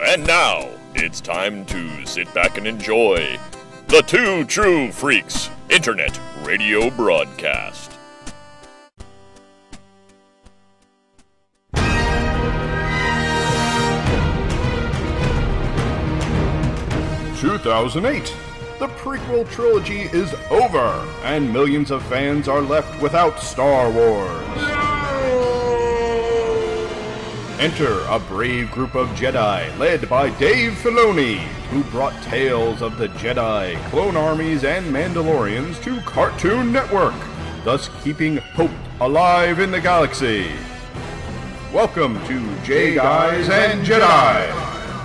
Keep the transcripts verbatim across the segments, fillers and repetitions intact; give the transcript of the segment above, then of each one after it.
And now, it's time to sit back and enjoy the Two True Freaks Internet Radio Broadcast. two thousand eight. The prequel trilogy is over, and millions of fans are left without Star Wars. Enter a brave group of Jedi led by Dave Filoni, who brought tales of the Jedi, clone armies, and Mandalorians to Cartoon Network, thus keeping hope alive in the galaxy. Welcome to J Guys and Jedi.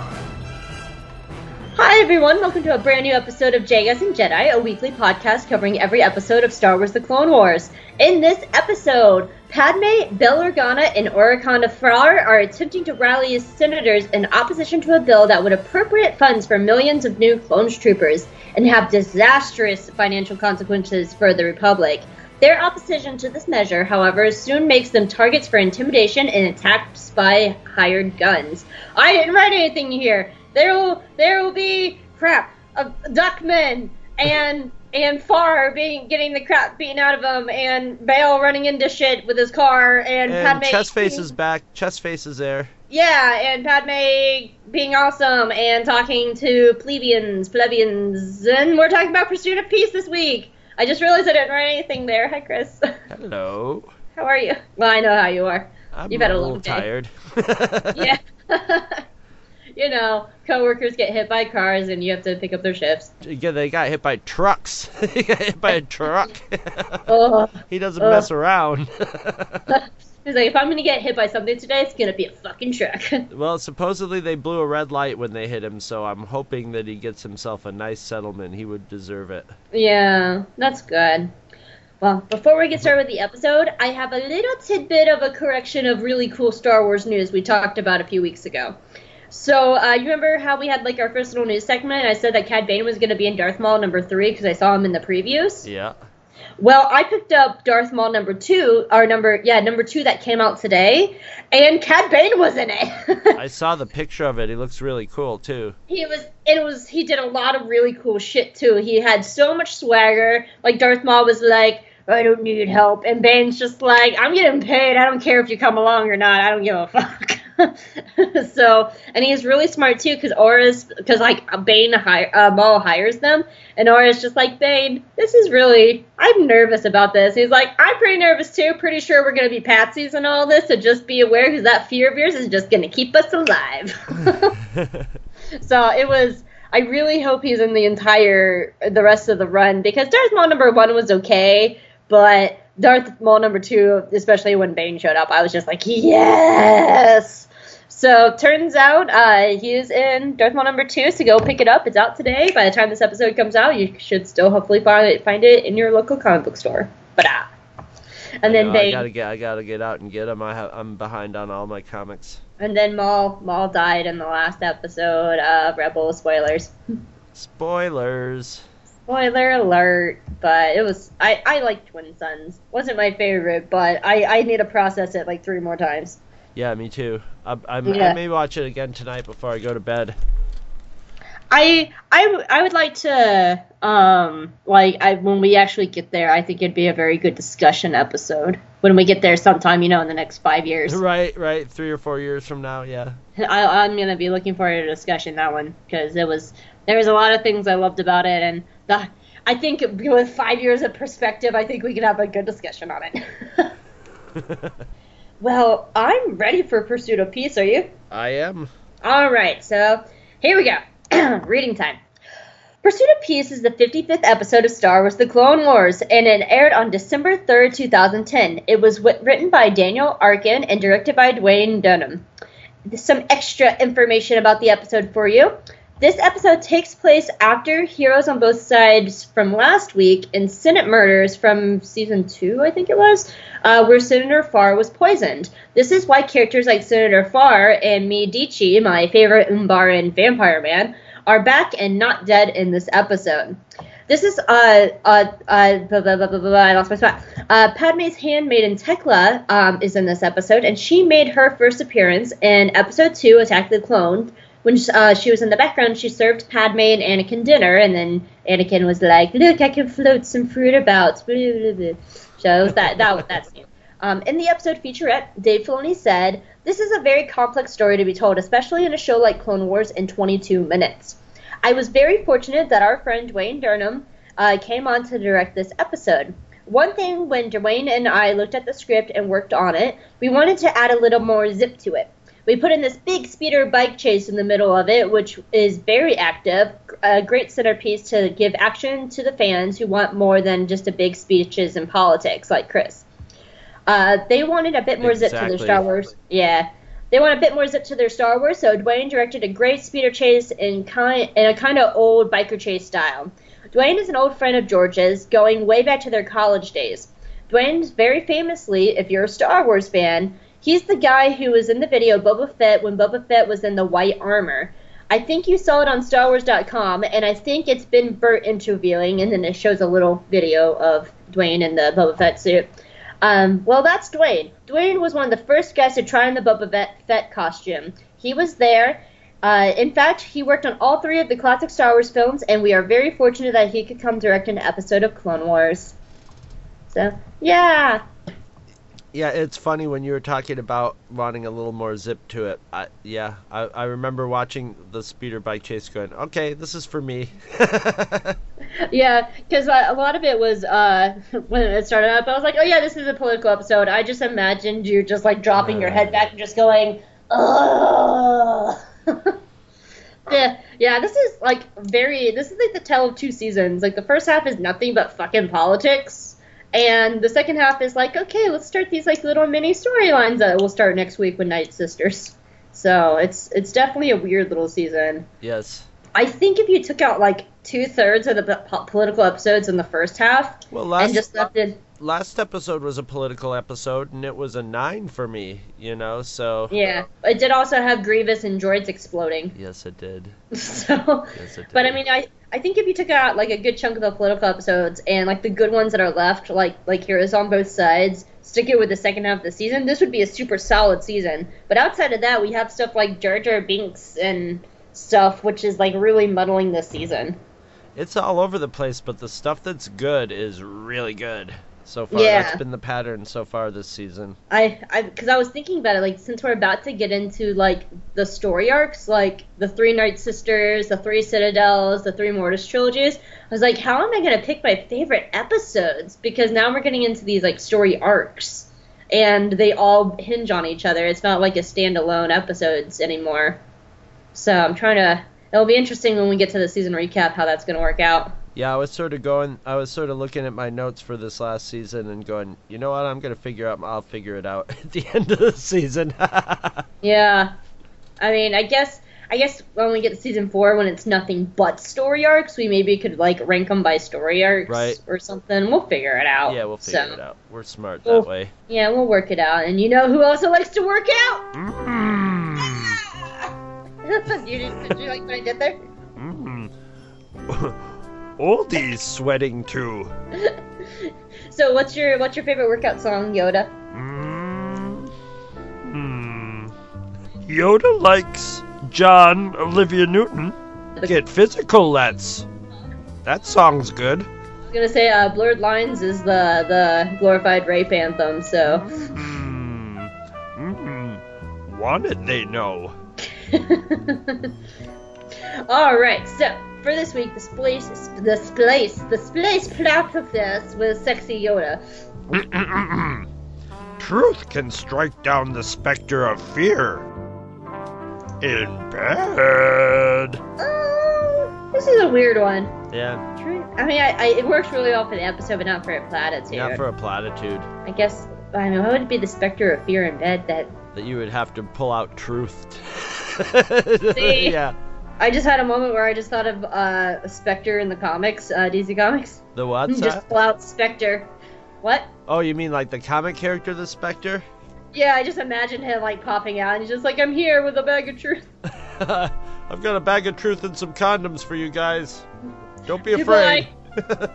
Hi everyone, welcome to a brand new episode of J Guys and Jedi, a weekly podcast covering every episode of Star Wars The Clone Wars. In this episode, Padme, Bail Organa, and Orakanda Farr are attempting to rally senators in opposition to a bill that would appropriate funds for millions of new clone troopers and have disastrous financial consequences for the Republic. Their opposition to this measure, however, soon makes them targets for intimidation and attacks by hired guns. I didn't write anything here. There will there will be crap of Duckman and and Farr being getting the crap beaten out of him, and Bail running into shit with his car, and, and Padme Chestface is back. Chestface is there. Yeah, and Padme being awesome and talking to plebeians, plebeians, and we're talking about Pursuit of Peace this week. I just realized I didn't write anything there. Hi, Chris. Hello. How are you? Well, I know how you are. I'm You've had a a little long day. tired. Yeah. You know, coworkers get hit by cars and you have to pick up their shifts. Yeah, they got hit by trucks. He got hit by a truck. Oh, He doesn't oh. mess around. He's like, if I'm going to get hit by something today, it's going to be a fucking truck. Well, supposedly they blew a red light when they hit him, so I'm hoping that he gets himself a nice settlement. He would deserve it. Yeah, that's good. Well, before we get started with the episode, I have a little tidbit of a correction of really cool Star Wars news we talked about a few weeks ago. So, uh, you remember how we had, like, our first little news segment, and I said that Cad Bane was going to be in Darth Maul number three because I saw him in the previews? Yeah. Well, I picked up Darth Maul number two, or number, yeah, number two that came out today, and Cad Bane was in it. I saw the picture of it. He looks really cool, too. He was, it was, he did a lot of really cool shit, too. He had so much swagger. Like, Darth Maul was like, I don't need help. And Bane's just like, I'm getting paid. I don't care if you come along or not. I don't give a fuck. So, and he's really smart, too, because Aura's, because, like, Bane, hire, uh, Maul hires them, and Aura's just like, Bane, this is really, I'm nervous about this. He's like, I'm pretty nervous, too. Pretty sure we're going to be patsies and all this, so just be aware, because that fear of yours is just going to keep us alive. So, it was... I really hope he's in the entire, the rest of the run, because Darth Maul number one was okay, but Darth Maul number two, especially when Bane showed up, I was just like, yes! So, turns out, uh, he is in Darth Maul number two, so go pick it up. It's out today. By the time this episode comes out, you should still hopefully find it, find it in your local comic book store. But ah. And then I, know, Bane... I gotta get, I gotta get out and get him. I have, I'm behind on all my comics. And then Maul, Maul died in the last episode of Rebel. Spoilers. Spoilers. Spoiler alert. But it was, I, I like Twin Suns. Wasn't my favorite, but I, I need to process it like three more times. Yeah, me too. I, I, Yeah. I may watch it again tonight before I go to bed. I, I, I would like to, um, like, I, when we actually get there, I think it'd be a very good discussion episode. When we get there sometime, you know, in the next five years. Right, right. Three or four years from now, yeah. I, I'm going to be looking forward to a discussion, that one, because it was, there was a lot of things I loved about it, and the, I think with five years of perspective, I think we could have a good discussion on it. Well, I'm ready for Pursuit of Peace, are you? I am. All right, so here we go. Reading time. Pursuit of Peace is the fifty-fifth episode of Star Wars The Clone Wars, and it aired on December third, two thousand ten. It was w- written by Daniel Arkin and directed by Dwayne Dunham. Some extra information about the episode for you. This episode takes place after Heroes on Both Sides from last week and Senate Murders from season two, I think it was, uh, where Senator Farr was poisoned. This is why characters like Senator Farr and Medici, my favorite Umbaran vampire man, are back and not dead in this episode. This is, uh, uh, uh, blah, blah, blah, blah, blah, I lost my spot. Uh, Padme's handmaiden Tekla um, is in this episode, and she made her first appearance in episode two, Attack the Clone, when uh, she was in the background, she served Padme and Anakin dinner, and then Anakin was like, "Look, I can float some fruit about." Blah, blah, blah. So it was that that was that scene. Um, in the episode featurette, Dave Filoni said, "This is a very complex story to be told, especially in a show like Clone Wars in twenty-two minutes. I was very fortunate that our friend Dwayne Durham uh, came on to direct this episode. One thing, when Dwayne and I looked at the script and worked on it, we wanted to add a little more zip to it. We put in this big speeder bike chase in the middle of it, which is very active, a great centerpiece to give action to the fans who want more than just a big speeches and politics like Chris. Uh, they wanted a bit more Exactly. zip to their Star Wars. Yeah. They want a bit more zip to their Star Wars, so Dwayne directed a great speeder chase in, kind, in a kind of old biker chase style. Dwayne is an old friend of George's, going way back to their college days. Dwayne's very famously, if you're a Star Wars fan, he's the guy who was in the video Boba Fett when Boba Fett was in the white armor. I think you saw it on Star Wars dot com, and I think it's been burnt into revealing, and then it shows a little video of Dwayne in the Boba Fett suit. Um, well, that's Dwayne. Dwayne was one of the first guys to try on the Boba Fett costume. He was there. Uh, in fact, he worked on all three of the classic Star Wars films, and we are very fortunate that he could come direct an episode of Clone Wars. So, yeah. Yeah, it's funny when you were talking about wanting a little more zip to it. I, yeah, I, I remember watching the speeder bike chase going, okay, this is for me. Yeah, because uh, a lot of it was, uh, when it started up, I was like, oh yeah, this is a political episode. I just imagined you just like dropping your head back and just going, ugh. Yeah, yeah, this is like very, this is like the tale of two seasons. Like the first half is nothing but fucking politics. And the second half is like, okay, let's start these like little mini storylines that will start next week with Night Sisters. So it's it's definitely a weird little season. Yes. I think if you took out like two thirds of the po- political episodes in the first half Well, last and just left it, last episode was a political episode, and it was a nine for me. You know, so yeah, it did also have Grievous and droids exploding. yes, it did. So, Yes, it did. but I mean, I I think if you took out like a good chunk of the political episodes and like the good ones that are left, like like Heroes on Both Sides, stick it with the second half of the season, this would be a super solid season. But outside of that, we have stuff like Jar Jar Binks and stuff, which is like really muddling this season. It's all over the place, but the stuff that's good is really good so far. Yeah. That's been the pattern so far this season. I, I, because I was thinking about it, like, since we're about to get into, like, the story arcs, like, the three Night Sisters, the three Citadels, the three Mortis trilogies, I was like, how am I going to pick my favorite episodes? Because now we're getting into these, like, story arcs, and they all hinge on each other. It's not, like, a standalone episodes anymore. So I'm trying to, it'll be interesting when we get to the season recap how that's going to work out. Yeah, I was sort of going, I was sort of looking at my notes for this last season and going, you know what, I'm going to figure out, I'll figure it out at the end of the season. Yeah. I mean, I guess, I guess when we get to season four, when it's nothing but story arcs, we maybe could, like, rank them by story arcs Right. or something. We'll figure it out. Yeah, we'll figure So, it out. We're smart Well- that way. Yeah, we'll work it out. And you know who also likes to work out? Mm. you did, did you like what I did there? Mm. Oldies sweating too. So what's your what's your favorite workout song, Yoda? Mm. Mm. Yoda likes John Olivia Newton. Get physical, let's. That song's good. I was gonna say uh, Blurred Lines is the the glorified rape anthem. So. Mm. Mm. Want it, they know. All right, so for this week, the splice, the splice, the splice plot of this with sexy Yoda. Truth can strike down the specter of fear. In bed. Oh, this is a weird one. Yeah, I mean, I, I, it works really well for the episode, but not for a platitude. not for a platitude. I guess, I mean, what would be the specter of fear in bed that... That you would have to pull out truth. See? Yeah. I just had a moment where I just thought of uh, Spectre in the comics, uh, D C Comics. The what? Just pull out Spectre. What? Oh, you mean like the comic character, the Spectre? Yeah, I just imagined him, like, popping out, and he's just like, I'm here with a bag of truth. I've got a bag of truth and some condoms for you guys. Don't be Goodbye. afraid.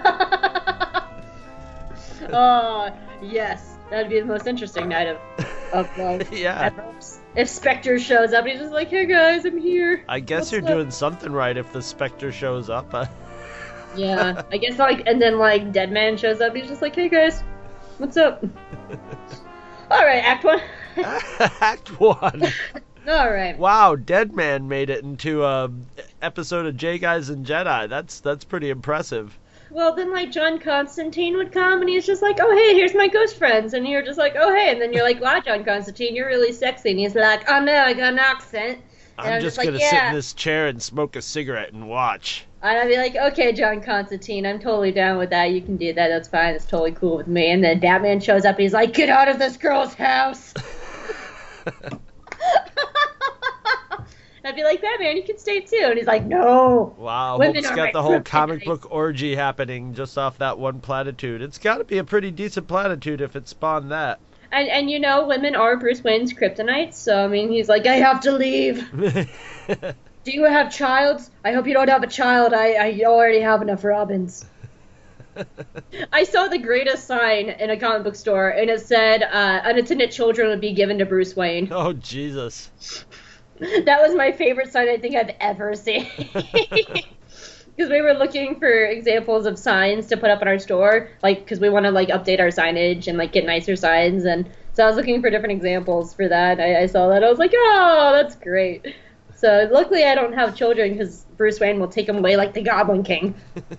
Oh, yes. That'd be the most interesting night of, of like, Yeah. if Spectre shows up, he's just like, hey guys, I'm here. I guess What's you're up? doing something right if the Spectre shows up. Uh, Yeah, I guess like, and then like Deadman shows up, he's just like, hey guys, what's up? Alright, Act one. Act one. Alright. Wow, Deadman made it into a episode of J Guys and Jedi. That's that's pretty impressive. Well, then like John Constantine would come and he's just like, oh hey, here's my ghost friends. And you're just like, oh hey. And then you're like, wow, John Constantine, you're really sexy. And he's like, oh no, I got an accent. And I'm, I'm just just like, gonna sit yeah. in this chair and smoke a cigarette and watch. And I'd be like, okay, John Constantine, I'm totally down with that. You can do that. That's fine. It's totally cool with me. And then Batman shows up and he's like, get out of this girl's house. I'd be like, Batman, you can stay too. And he's like, no. Wow, Women Hulk's are got my the whole kryptonite. comic book orgy happening just off that one platitude. It's got to be a pretty decent platitude if it spawned that. And, and you know, women are Bruce Wayne's kryptonite. So, I mean, he's like, I have to leave. Do you have childs? I hope you don't have a child. I, I already have enough Robins. I saw the greatest sign in a comic book store, and it said, uh, unattended children would be given to Bruce Wayne. Oh, Jesus. That was my favorite sign I think I've ever seen. Because we were looking for examples of signs to put up in our store, like, because we want to, like, update our signage and, like, get nicer signs, and so I was looking for different examples for that. I, I saw that. I was like, oh, that's great. So luckily I don't have children because Bruce Wayne will take them away like the Goblin King.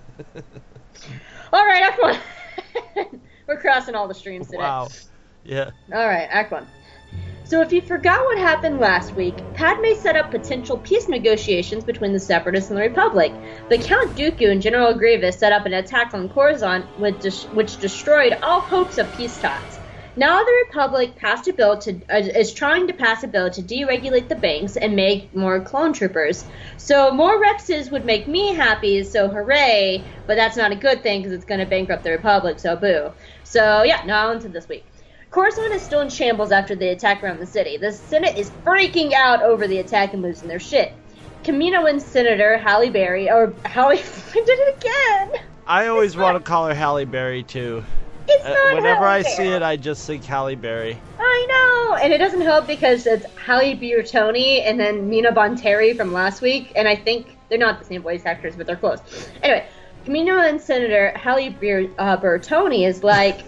All right, Act one. We're crossing all the streams today. Wow. Yeah. All right, Act one. So if you forgot what happened last week, Padme set up potential peace negotiations between the Separatists and the Republic. But Count Dooku and General Grievous set up an attack on Coruscant which, des- which destroyed all hopes of peace talks. Now the Republic passed a bill to uh, is trying to pass a bill to deregulate the banks and make more clone troopers. So more Rexes would make me happy, so hooray! But that's not a good thing because it's going to bankrupt the Republic, so boo. So yeah, now on to this week. Coruscant is still in shambles after the attack around the city. The Senate is freaking out over the attack and losing their shit. Kaminoan Senator Halle Berry, or Halle, I did it again! I always It's want to not- call her Halle Berry, too. It's Uh, not whenever Halle I Berry. see it, I just think Halle Berry. I know, and it doesn't help because it's Halle Bertoni and then Mina Bonteri from last week, and I think they're not the same voice actors, but they're close. Anyway, Camino and Senator Halle Ber- uh, Bertoni is like,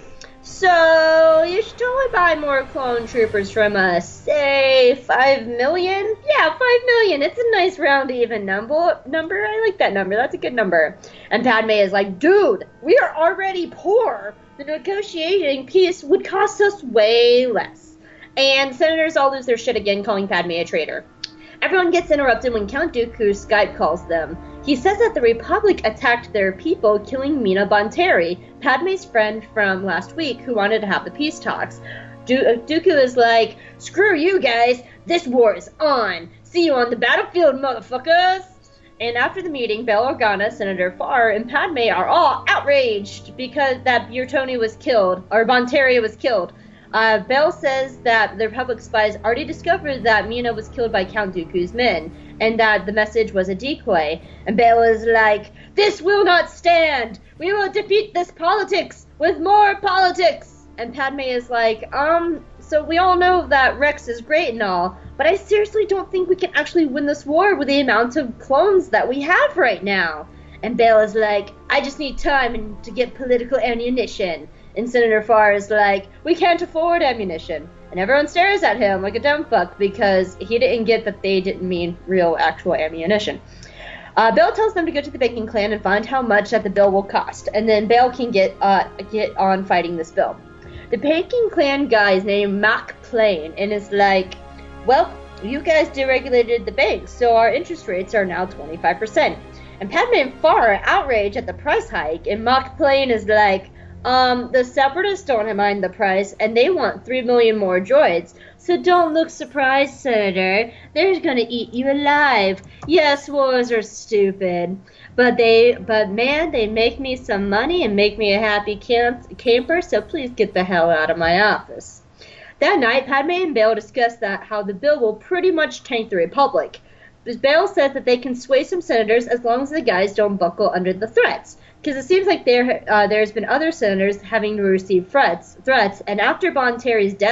so you should totally buy more clone troopers from us. Say five million? Yeah, five million. It's a nice round even number. Number. I like that number. That's a good number. And Padme is like, dude, we are already poor. The negotiating peace would cost us way less. And senators all lose their shit again, calling Padme a traitor. Everyone gets interrupted when Count Dooku Skype calls them. He says that the Republic attacked their people, killing Mina Bonteri, Padme's friend from last week who wanted to have the peace talks. Du- Dooku is like, screw you guys, this war is on. See you on the battlefield, motherfuckers. And after the meeting, Bail Organa, Senator Farr, and Padme are all outraged because that Bertoni was killed, or Bonteri was killed. Uh, Bail says that the Republic spies already discovered that Mina was killed by Count Dooku's men, and that the message was a decoy. And Bail is like, this will not stand! We will defeat this politics with more politics! And Padme is like, um, so we all know that Rex is great and all, but I seriously don't think we can actually win this war with the amount of clones that we have right now. And Bail is like, I just need time and to get political ammunition. And Senator Farr is like, we can't afford ammunition. And everyone stares at him like a dumb fuck because he didn't get that they didn't mean real actual ammunition. Uh, Bail tells them to go to the banking clan and find how much that the bill will cost, and then Bail can get uh, get on fighting this bill. The banking clan guy is named Mac Plain and is like, well, you guys deregulated the banks, so our interest rates are now twenty-five percent. And Padme and Farr are outraged at the price hike, and Mac Plain is like, Um, the Separatists don't mind the price, and they want three million more droids. So don't look surprised, Senator. They're gonna eat you alive. Yes, wars are stupid. But they, but man, they make me some money and make me a happy camp, camper, so please get the hell out of my office. That night, Padme and Bail discuss that how the bill will pretty much tank the Republic. Bail says that they can sway some senators as long as the guys don't buckle under the threats. Because it seems like there uh, there's been other senators having to receive threats, threats, and after Bonteri's death,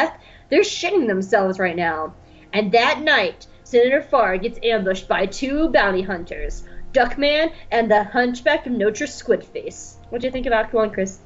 They're shitting themselves right now. And that night, Senator Farr gets ambushed by two bounty hunters, Duckman and the Hunchback of Notre Squidface. What do you think about? Come on, Chris.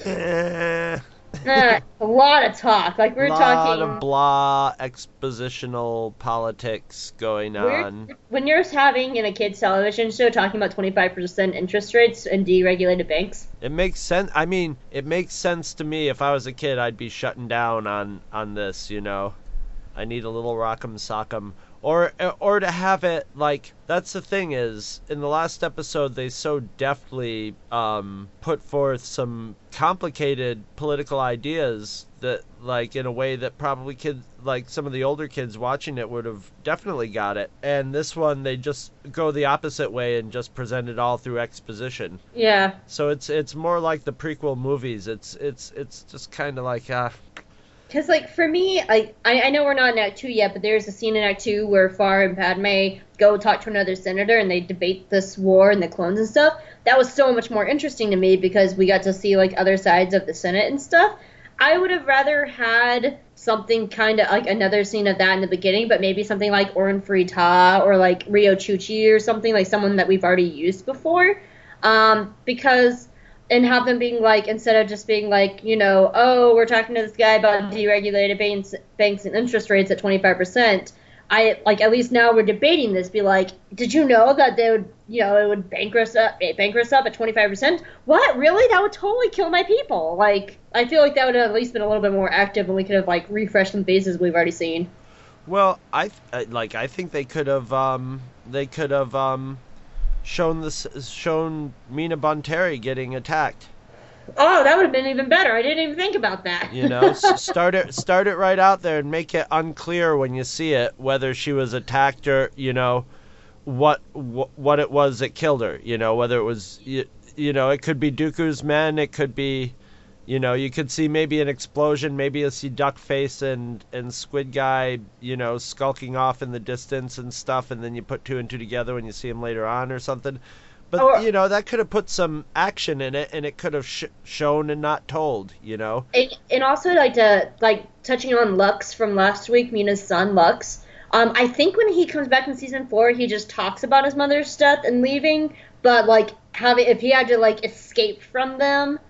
Eh. uh, a lot of talk. Like we're lot talking. of blah expositional politics going on. We're, when you're having in a kids television show talking about twenty-five percent interest rates and deregulated banks. It makes sense. I mean, it makes sense to me. If I was a kid, I'd be shutting down on on this. You know, I need a little rock'em sock'em. Or, or to have it, like, that's the thing is, in the last episode, they so deftly um, put forth some complicated political ideas that, like, in a way that probably kids, like, some of the older kids watching it would have definitely got it. And this one, they just go the opposite way and just present it all through exposition. Yeah. So it's it's more like the prequel movies. It's, it's, it's just kind of like, ah... Uh, Because, like, for me, I, I know we're not in Act two yet, but there's a scene in Act two where Farr and Padme go talk to another senator and they debate this war and the clones and stuff. That was so much more interesting to me because we got to see, like, other sides of the Senate and stuff. I would have rather had something kind of like another scene of that in the beginning, but maybe something like Oren Frita or, like, Rio Chuchi or something, like someone that we've already used before. Um, because... And have them being like, instead of just being like, you know, oh, we're talking to this guy about deregulated banks, banks and interest rates at twenty-five percent. I, like, at least now we're debating this. Be like, did you know that they would, you know, it would bankrupt up, bankrupt up at twenty-five percent? What? Really? That would totally kill my people. Like, I feel like that would have at least been a little bit more active and we could have, like, refreshed some bases we've already seen. Well, I, like, I think they could have, um, they could have, um... shown this shown Mina Bonteri getting attacked. Oh, that would have been even better. I didn't even think about that. You know, start it start it right out there and make it unclear when you see it whether she was attacked or, you know, what what, what it was that killed her. You know, whether it was you, you know, it could be Dooku's men, it could be, you know, you could see maybe an explosion, maybe you'll see Duckface and, and Squid Guy, you know, skulking off in the distance and stuff, and then you put two and two together when you see him later on or something. But, or, you know, that could have put some action in it, and it could have sh- shown and not told, you know? And, and also, like, to, like, touching on Lux from last week, Mina's son, Lux, um, I think when he comes back in season four, he just talks about his mother's death and leaving, but, like, having, if he had to, like, escape from them,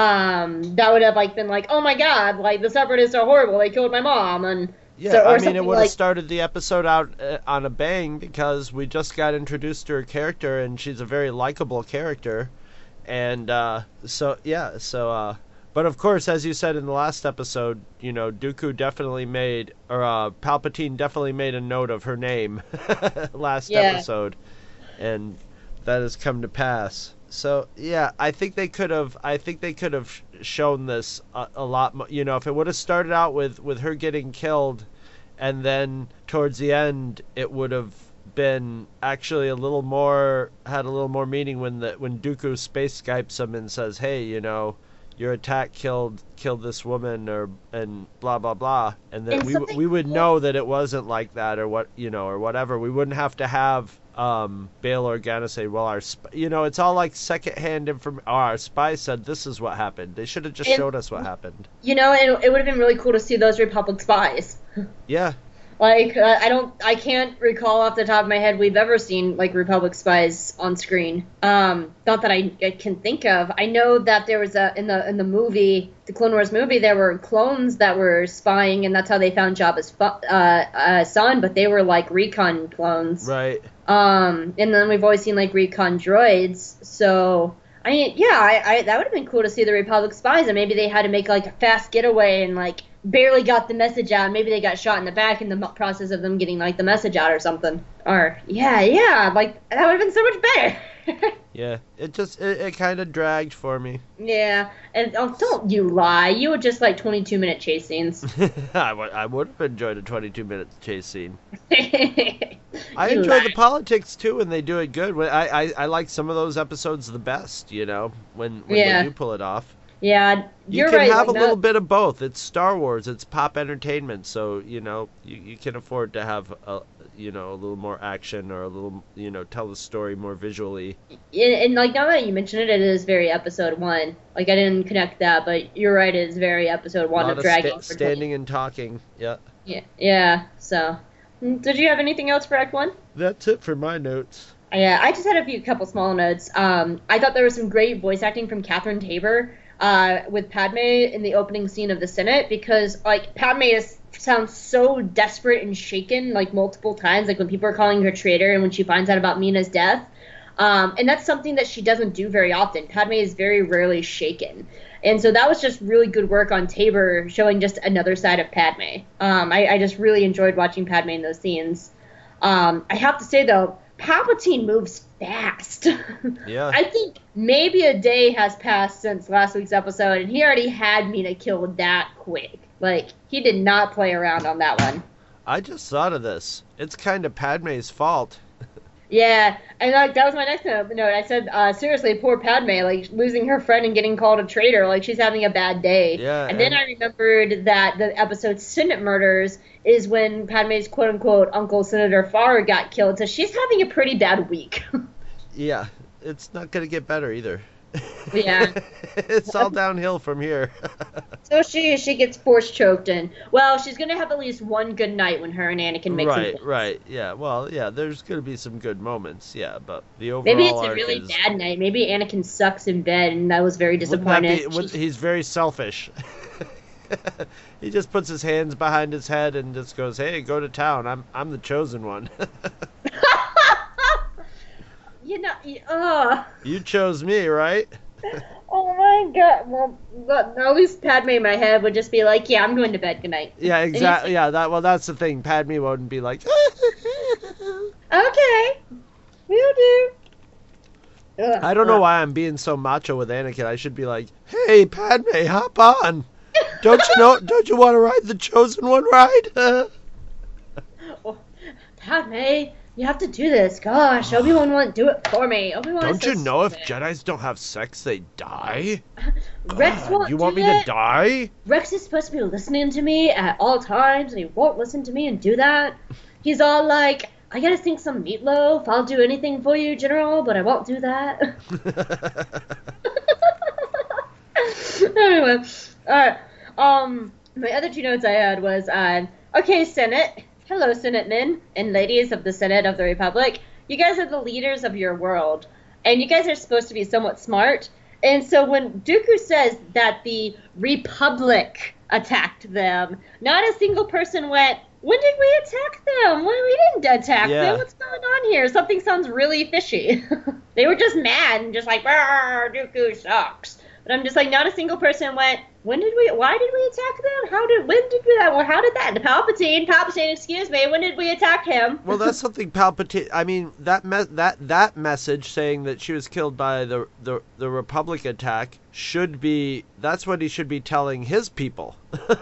um, that would have, like, been like, oh my god, like, the Separatists are horrible, they killed my mom, and... Yeah, so, I mean, it would have like, started the episode out uh, on a bang because we just got introduced to her character, and she's a very likable character, and, uh, so, yeah, so, uh, but of course, as you said in the last episode, you know, Dooku definitely made, or, uh, Palpatine definitely made a note of her name last yeah. episode, and that has come to pass. So yeah, I think they could have. I think they could have shown this a, a lot more. You know, if it would have started out with, with her getting killed, and then towards the end it would have been actually a little more had a little more meaning when the when Dooku space Skypes him and says, hey, you know, your attack killed killed this woman or and blah blah blah, and then we we would know that it wasn't like that or what you know or whatever. We wouldn't have to have. Um, Bail Organa say, well, our, sp- you know, it's all like secondhand information. Oh, our spy said this is what happened. They should have just and, showed us what happened. You know, it, it would have been really cool to see those Republic spies. Yeah. Like, uh, I don't, I can't recall off the top of my head we've ever seen, like, Republic spies on screen. Um, not that I, I can think of. I know that there was a, in the in the movie, the Clone Wars movie, there were clones that were spying, and that's how they found Jabba's fu- uh, uh, son, but they were, like, recon clones. Right. Um, and then we've always seen, like, recon droids, so... I mean, yeah, I, I that would have been cool to see the Republic spies, and maybe they had to make, like, a fast getaway and, like, barely got the message out. Maybe they got shot in the back in the process of them getting, like, the message out or something. Or, yeah, yeah, like, that would have been so much better. Yeah, it just, it, it kind of dragged for me. Yeah, and oh, don't you lie. You would just like twenty-two minute chase scenes. I would I would have enjoyed a twenty-two minute chase scene. I I enjoy the politics, too, when they do it good. When I, I, I like some of those episodes the best, you know, when, when Yeah. they do pull it off. Yeah, you're you can right. have like a that- little bit of both. It's Star Wars. It's pop entertainment. So, you know, you, you can afford to have, a, you know, a little more action or a little, you know, tell the story more visually. And, and like now that you mention it, it is very episode one. Like I didn't connect that, but you're right. It is very episode one a lot of of Dragon. sta- standing and talking. Yeah. Yeah. Yeah. So, did you have anything else for Act One? That's it for my notes. Yeah, I just had a few couple small notes. Um, I thought there was some great voice acting from Catherine Tabor uh, with Padme in the opening scene of the Senate, because like Padme is sounds so desperate and shaken like multiple times, like when people are calling her traitor and when she finds out about Mina's death. Um, and that's something that she doesn't do very often. Padme is very rarely shaken. And so that was just really good work on Tabor, showing just another side of Padme. Um, I, I just really enjoyed watching Padme in those scenes. Um, I have to say, though, Palpatine moves fast. Yeah. I think maybe a day has passed since last week's episode, and he already had Mina killed that quick. Like, he did not play around on that one. I just thought of this. It's kind of Padme's fault. Yeah, and like that was my next note. note. I said, uh, seriously, poor Padme, like losing her friend and getting called a traitor, like she's having a bad day. Yeah, and, and then I remembered that the episode Senate Murders is when Padme's quote-unquote Uncle Senator Farr got killed, so she's having a pretty bad week. Yeah, it's not going to get better either. Yeah. It's all downhill from here. So she she gets force choked, and well, she's gonna have at least one good night when her and Anakin make some Right, plans. right, yeah. Well, yeah, there's going to be some good moments, yeah, but the overall Maybe it's a arc really is, bad night. Maybe Anakin sucks in bed, and that was very wouldn't that disappointing. be- would- he's very selfish. He just puts his hands behind his head and just goes, "Hey, go to town. I'm I'm the chosen one." You know, uh, You chose me, right? oh my god. Well, look, at least Padme in my head would just be like, yeah, I'm going to bed. Good night. Yeah, And he's exactly. like, Yeah, that. Well, that's the thing. Padme wouldn't be like, okay, will do. Ugh, I don't know ugh. why I'm being so macho with Anakin. I should be like, "Hey, Padme, hop on. Don't you know? Don't you want to ride the chosen one ride?" Oh, Padme, you have to do this. Gosh, Obi-Wan won't do it for me. Obi-Wan is Don't so you know if stupid. Jedi's don't have sex, they die? Rex God, won't you want do me that? to die? Rex is supposed to be listening to me at all times, and he won't listen to me and do that. He's all like, I gotta sing some Meatloaf. I'll do anything for you, General, but I won't do that. Anyway, alright. Um, my other two notes I had was, uh, okay, Senate. Hello, Senate men and ladies of the Senate of the Republic. You guys are the leaders of your world, and you guys are supposed to be somewhat smart. And so when Dooku says that the Republic attacked them, not a single person went, when did we attack them? When we didn't attack Yeah. them. What's going on here? Something sounds really fishy. They were just mad and just like, "Brr, Dooku sucks." But I'm just like, not a single person went, when did we, why did we attack them? How did, when did we, well, how did that, Palpatine, Palpatine, excuse me, when did we attack him? Well, that's something Palpatine. I mean, that me- that that message saying that she was killed by the the the Republic attack should be. That's what he should be telling his people.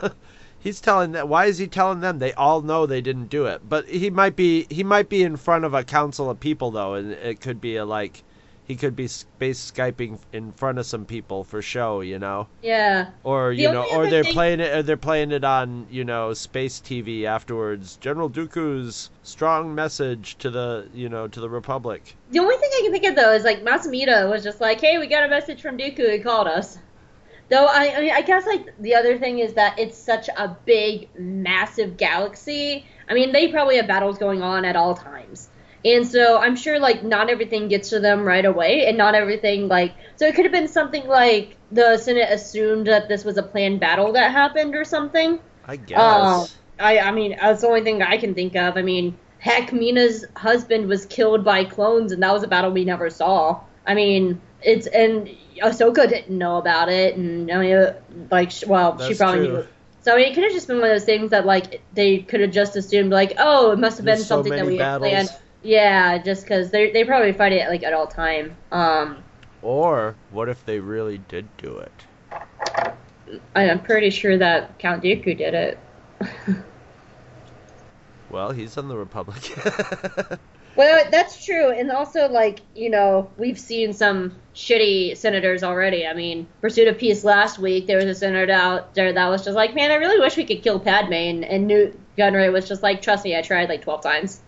He's telling that. Why is he telling them? They all know they didn't do it. But he might be he might be in front of a council of people though, and it could be a like. He could be space Skyping in front of some people for show, you know, Yeah. or The you know, only or other they're thing- playing it, or they're playing it on, you know, space T V afterwards. General Dooku's strong message to the, you know, to the Republic. The only thing I can think of, though, is, like, Masamita was just like, hey, we got a message from Dooku, he called us. Though, I, I mean, I guess, like, the other thing is that it's such a big, massive galaxy. I mean, they probably have battles going on at all times. And so I'm sure, like, not everything gets to them right away, and not everything, like... So it could have been something like the Senate assumed that this was a planned battle that happened or something. I guess. Oh, I, I mean, that's the only thing I can think of. I mean, heck, Mina's husband was killed by clones, and that was a battle we never saw. I mean, it's... And Ahsoka didn't know about it, and, I mean, like, well, That's she probably true. knew. So, I mean, it could have just been one of those things that, like, they could have just assumed, like, oh, it must have been There's so something that many we had battles. planned. Yeah, just because they they probably fight it, like, at all time. Um, Or what if they really did do it? I- I'm pretty sure that Count Dooku did it. Well, he's on the Republic. Well, that's true, and also, like, you know, we've seen some shitty senators already. I mean, Pursuit of Peace last week, there was a senator out there that was just like, man, I really wish we could kill Padme, and, and Newt Gunray was just like, trust me, I tried like twelve times.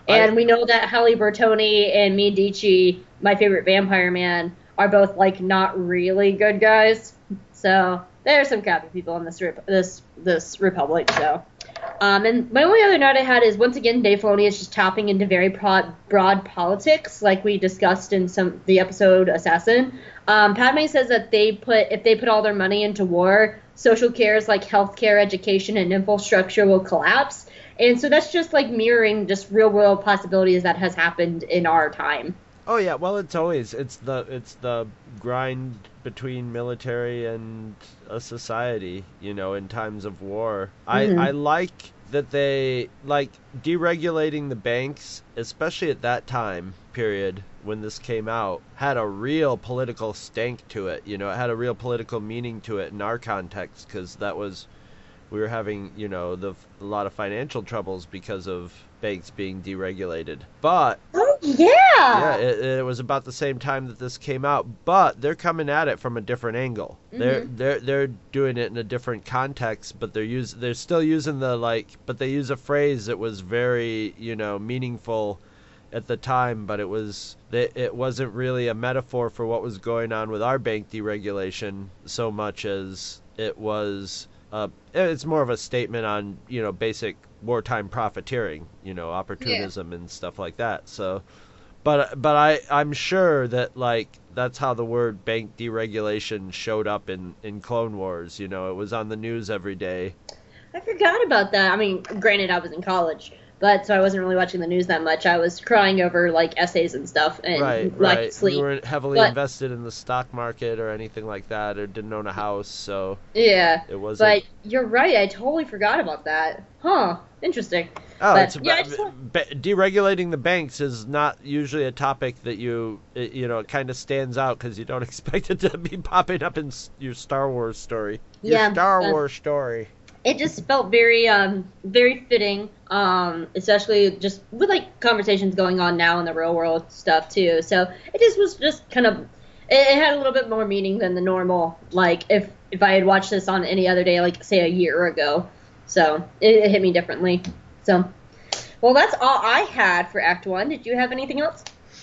And I, we know that Halle Bertoni and Medici, my favorite vampire man, are both like not really good guys. So there are some crappy people in this rep- this this republic. So, um, and my only other note I had is once again Dave Filoni is just tapping into very broad broad politics, like we discussed in some the episode Assassin. Um, Padme says that they put if they put all their money into war, social cares like healthcare, education, and infrastructure will collapse. And so that's just like mirroring just real world possibilities that has happened in our time. Oh yeah, well it's always it's the it's the grind between military and a society, you know, in times of war. Mm-hmm. I I like that they like deregulating the banks, especially at that time period when this came out, had a real political stank to it. You know, it had a real political meaning to it in our context because that was we were having, you know, the a lot of financial troubles because of banks being deregulated. But oh yeah, yeah, it, it was about the same time that this came out. But they're coming at it from a different angle. Mm-hmm. They're they're they're doing it in a different context, but they're use they're still using the like, but they use a phrase that was very, you know, meaningful at the time, but it was it wasn't really a metaphor for what was going on with our bank deregulation so much as it was. Uh, it's more of a statement on, you know, basic wartime profiteering, you know, opportunism yeah. and stuff like that. So, but but I I'm sure that like that's how the word bank deregulation showed up in in Clone Wars. You know, it was on the news every day. I forgot about that. I mean, granted, I was in college, but so I wasn't really watching the news that much. I was crying over like essays and stuff, and right, like right. sleep. You weren't heavily but, invested in the stock market or anything like that, or didn't own a house, so yeah. It wasn't. But you're right. I totally forgot about that. Huh? Interesting. Oh, but, it's about, yeah, just... deregulating the banks is not usually a topic that you it, you know it kind of stands out because you don't expect it to be popping up in your Star Wars story. Your yeah, Star uh, Wars story. It just felt very, um, very fitting, um, especially just with like conversations going on now in the real world stuff too. So it just was just kind of, it, it had a little bit more meaning than the normal. Like if if I had watched this on any other day, like say a year ago. So it, it hit me differently. So, well, that's all I had for Act One. Did you have anything else?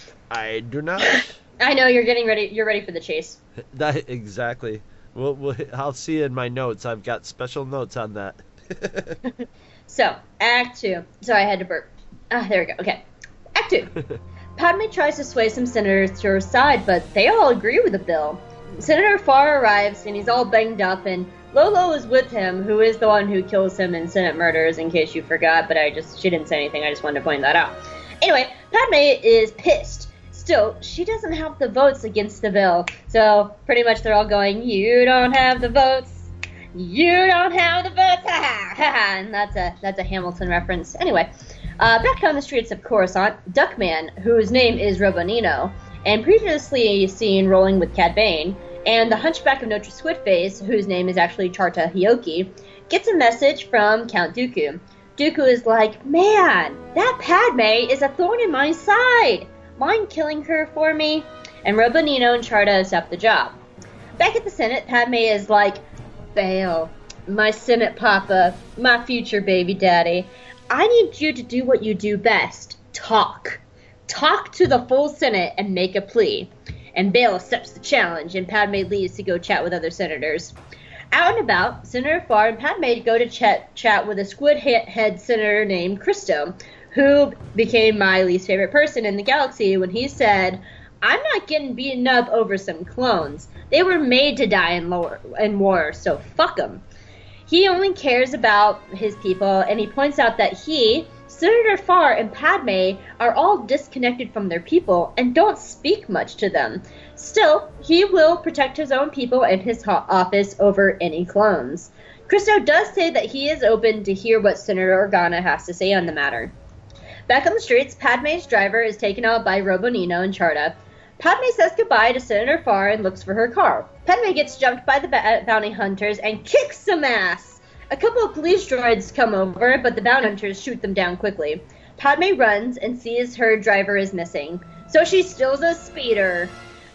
I do not. I know you're getting ready. You're ready for the chase. That exactly. We'll, we'll, I'll see in my notes. I've got special notes on that. So, Act Two. Sorry, I had to burp. Ah, there we go. Okay. Act Two. Padme tries to sway some senators to her side, but they all agree with the bill. Senator Farr arrives, and he's all banged up, and Lolo is with him, who is the one who kills him in Senate murders, in case you forgot, but I just, she didn't say anything. I just wanted to point that out. Anyway, Padme is pissed. Still, she doesn't have the votes against the bill. So, pretty much they're all going, you don't have the votes. You don't have the votes. Ha ha ha. And that's a, that's a Hamilton reference. Anyway, uh, back on the streets of Coruscant, Duckman, whose name is Robonino, and previously seen rolling with Cad Bane, and the Hunchback of Notre Squidface, whose name is actually Charta Hioki, gets a message from Count Dooku. Dooku is like, man, that Padme is a thorn in my side. Mind killing her for me? And Robonino and Charta accept the job. Back at the Senate, Padme is like, Bail, my Senate papa, my future baby daddy, I need you to do what you do best. Talk. Talk to the full Senate and make a plea. And Bail accepts the challenge, and Padme leaves to go chat with other senators. Out and about, Senator Farr and Padme go to chat, chat with a squid-head senator named Christo, who became my least favorite person in the galaxy when he said, I'm not getting beaten up over some clones. They were made to die in, lower, in war, so fuck them. He only cares about his people, and he points out that he, Senator Farr, and Padme are all disconnected from their people and don't speak much to them. Still, he will protect his own people and his ho- office over any clones. Christo does say that he is open to hear what Senator Organa has to say on the matter. Back on the streets, Padme's driver is taken out by Robonino and Charta. Padme says goodbye to Senator Farr and looks for her car. Padme gets jumped by the ba- bounty hunters and kicks some ass. A couple of police droids come over, but the bounty hunters shoot them down quickly. Padme runs and sees her driver is missing, so she steals a speeder.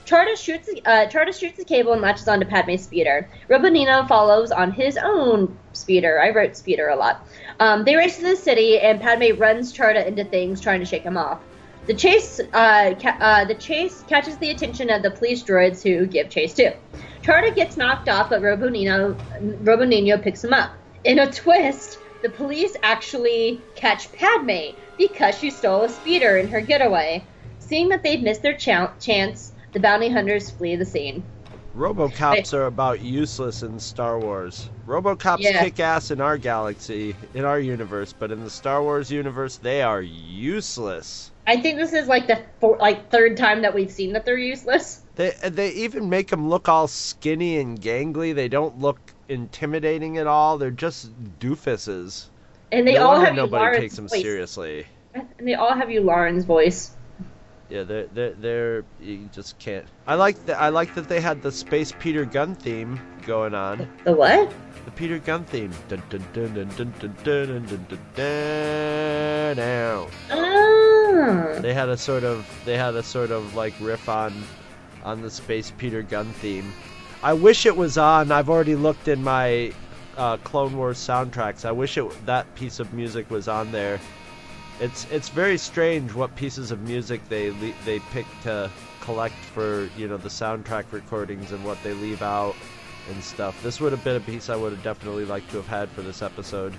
Charter shoots, uh, Charter shoots the cable and latches onto Padme's speeder. Robonino follows on his own speeder. I wrote speeder a lot. Um, they race to the city, and Padme runs Charter into things, trying to shake him off. The chase, uh, ca- uh, the chase catches the attention of the police droids, who give chase too. Charter gets knocked off, but Robonino, Robonino picks him up. In a twist, the police actually catch Padme because she stole a speeder in her getaway. Seeing that they've missed their ch- chance, the bounty hunters flee the scene. Robocops are about useless in Star Wars. Robocops Yeah. kick ass in our galaxy, in our universe, but in the Star Wars universe, they are useless. I think this is like the four, like third time that we've seen that they're useless. They they even make them look all skinny and gangly. They don't look intimidating at all. They're just doofuses. And they no all wonder have nobody Yularen's takes them voice. seriously. And they all have Yularen's voice. Yeah, they're they're they're you just can't. I like that. I like that they had the Space Peter Gunn theme going on. The what? The Peter Gunn theme. Dun dun dun dun dun dun dun dun dun dun dun now. Oh. They had a sort of they had a sort of like riff on on the Space Peter Gunn theme. I wish it was on. I've already looked in my uh, Clone Wars soundtracks. I wish it that piece of music was on there. It's it's very strange what pieces of music they le- they pick to collect for, you know, the soundtrack recordings and what they leave out and stuff. This would have been a piece I would have definitely liked to have had for this episode.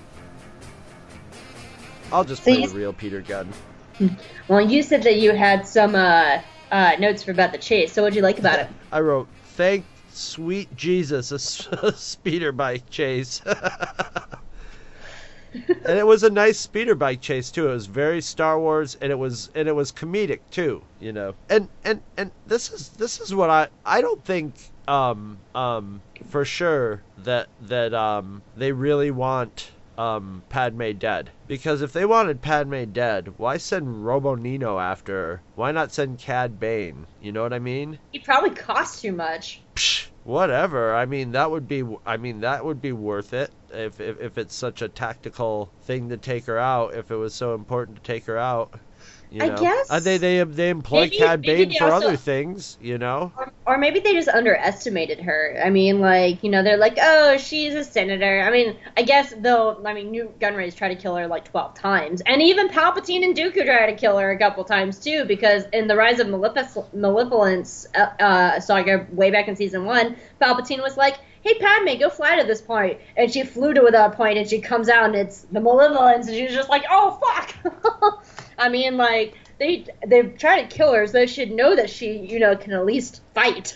I'll just play Please. the real Peter Gunn. Well, you said that you had some uh, uh, notes for about the chase. So what'd you like about it? I wrote, "Thank sweet Jesus, a, s- a speeder bike chase." And it was a nice speeder bike chase too. It was very Star Wars, and it was and it was comedic too, you know. And and and this is this is what I I don't think um um for sure that that um they really want um Padme dead, because if they wanted Padme dead, why send Robonino after her? Why not send Cad Bane? You know what I mean? He probably cost too much. Psh, whatever. I mean, that would be. I mean, that would be worth it if, if if it's such a tactical thing to take her out. If it was so important to take her out, you I know. guess- Uh, they they they employ Maybe- Cad maybe Bane they for also- other things, you know. Or, or maybe they just underestimated her. I mean, like, you know, they're like, oh, she's a senator. I mean, I guess, though, I mean, Newt Gunray's tried to kill her like twelve times. And even Palpatine and Dooku tried to kill her a couple times, too, because in the Rise of Malefic- Malevolence uh, uh, saga way back in Season one, Palpatine was like, hey, Padme, go fly to this point. And she flew to that point, and she comes out, and it's the Malevolence, and she's just like, oh, fuck! I mean, like, they they try to kill her, so they should know that she, you know, can at least fight.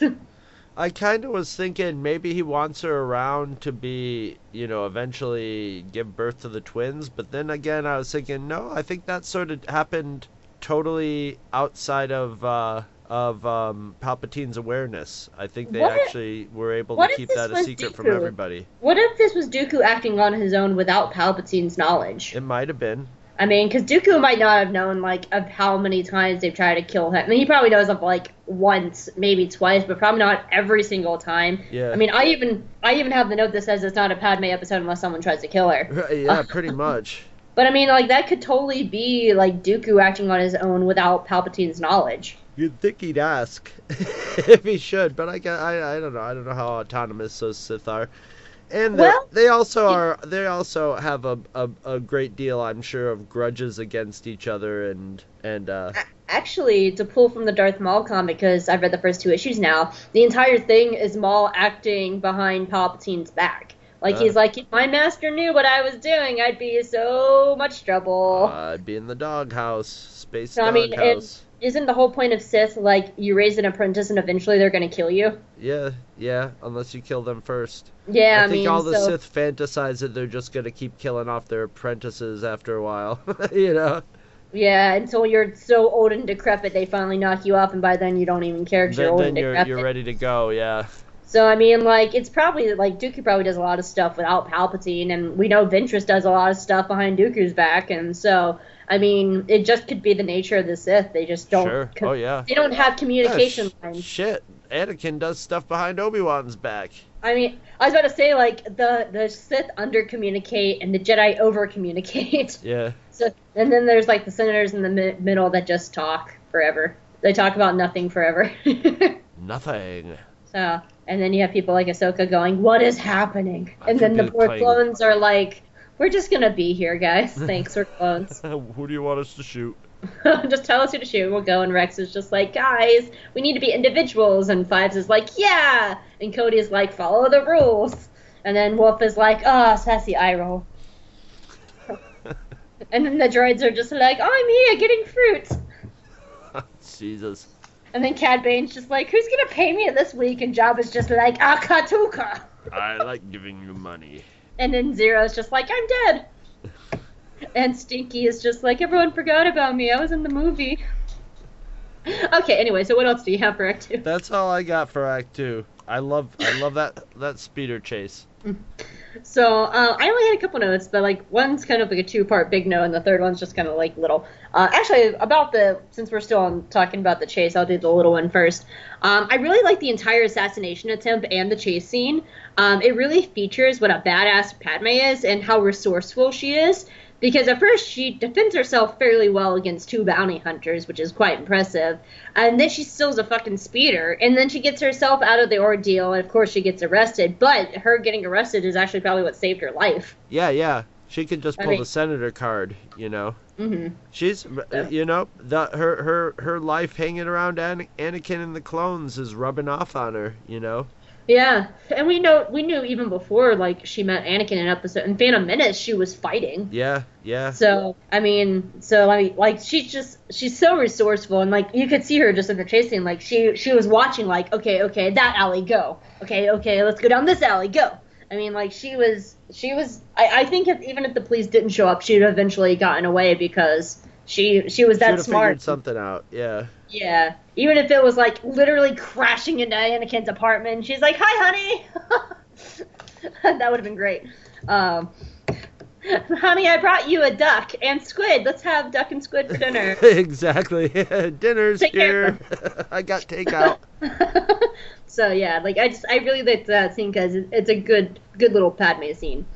I kind of was thinking maybe he wants her around to be, you know, eventually give birth to the twins. But then again, I was thinking, no, I think that sort of happened totally outside of uh, of um, Palpatine's awareness. I think they What if- actually were able what to if keep this that a was secret from Dooku? everybody. What if this was Dooku acting on his own without Palpatine's knowledge? It might have been. I mean, because Dooku might not have known, like, of how many times they've tried to kill him. I mean, he probably knows of, like, once, maybe twice, but probably not every single time. Yeah. I mean, I even I even have the note that says it's not a Padme episode unless someone tries to kill her. Yeah, pretty much. But, I mean, like, that could totally be, like, Dooku acting on his own without Palpatine's knowledge. You'd think he'd ask if he should, but I, gue- I I don't know. I don't know how autonomous those Sith are. And they're- Well, they also are. They also have a, a, a great deal, I'm sure, of grudges against each other, and and uh, Actually, to pull from the Darth Maul comic, because I've read the first two issues now, the entire thing is Maul acting behind Palpatine's back. Like, he's Uh. like, if my master knew what I was doing, I'd be in so much trouble. uh, I'd be in the doghouse, space No, I mean, doghouse. Isn't the whole point of Sith, like, you raise an apprentice and eventually they're going to kill you? Yeah, yeah. Unless you kill them first. Yeah, I I, think mean, all the so, Sith fantasize that they're just gonna keep killing off their apprentices after a while. You know. yeah, until you're so old and decrepit, they finally knock you off, and by then you don't even care because you're Then, old then and you're decrepit. you're ready to go. Yeah. So, I mean, like, it's probably, like, Dooku probably does a lot of stuff without Palpatine, and we know Ventress does a lot of stuff behind Dooku's back, and so, I mean, it just could be the nature of the Sith. They just don't, Sure. Oh yeah. they don't have communication Yeah, sh- lines. Shit. Anakin does stuff behind Obi-Wan's back. I mean, I was about to say, like, the, the Sith under-communicate and the Jedi over-communicate. Yeah. So, and then there's, like, the senators in the mi- middle that just talk forever. They talk about nothing forever. Nothing. So, and then you have people like Ahsoka going, "What is happening?" I And then could the be poor playing- clones are like, "We're just gonna be here, guys. Thanks, we're clones. Who do you want us to shoot? Just tell us who to shoot. We'll go." And Rex is just like, "Guys, we need to be individuals." And Fives is like, "Yeah." And Cody is like, "Follow the rules." And then Wolf is like, "Ah, oh, sassy eye roll." And then the droids are just like, "I'm here getting fruit." Jesus. And then Cad Bane's just like, "Who's gonna pay me this week?" And Jabba's just like, "Akatuka." I like giving you money. And then Zero's just like, "I'm dead." And Stinky is just like, "Everyone forgot about me. I was in the movie." Okay, anyway, so what else do you have for Act Two? That's all I got for Act Two. I love, I love that that speeder chase. So uh, I only had a couple notes, but like one's kind of like a two-part big note, and the third one's just kind of like little. Uh, actually, about the since we're still on talking about the chase, I'll do the little one first. Um, I really like the entire assassination attempt and the chase scene. Um, it really features what a badass Padme is and how resourceful she is. Because at first she defends herself fairly well against two bounty hunters, which is quite impressive. And then she steals a fucking speeder, and then she gets herself out of the ordeal, and of course she gets arrested. But her getting arrested is actually probably what saved her life. Yeah, yeah. She could just I pull mean- the senator card, you know. Mm-hmm. She's, uh, you know, the her her her life hanging around An- Anakin and the clones is rubbing off on her, you know. Yeah, and we know we knew even before, like she met Anakin in episode in Phantom Menace, she was fighting. Yeah, yeah. So I mean, so I mean, like she's just she's so resourceful, and like you could see her just in the chase scene, like she she was watching, like okay, okay, that alley, go, okay, okay, let's go down this alley, go. I mean, like she was she was. I, I think if even if the police didn't show up, she'd have eventually gotten away because she she was Should that have smart. figured something out. Yeah. Yeah, even if it was like literally crashing into Anakin's apartment, and she's like, "Hi, honey." That would have been great. Um, honey, I brought you a duck and squid. Let's have duck and squid for dinner. Exactly. Dinner's Take care. here. I got takeout. So yeah, like I just I really liked that scene because it's a good good little Padme scene.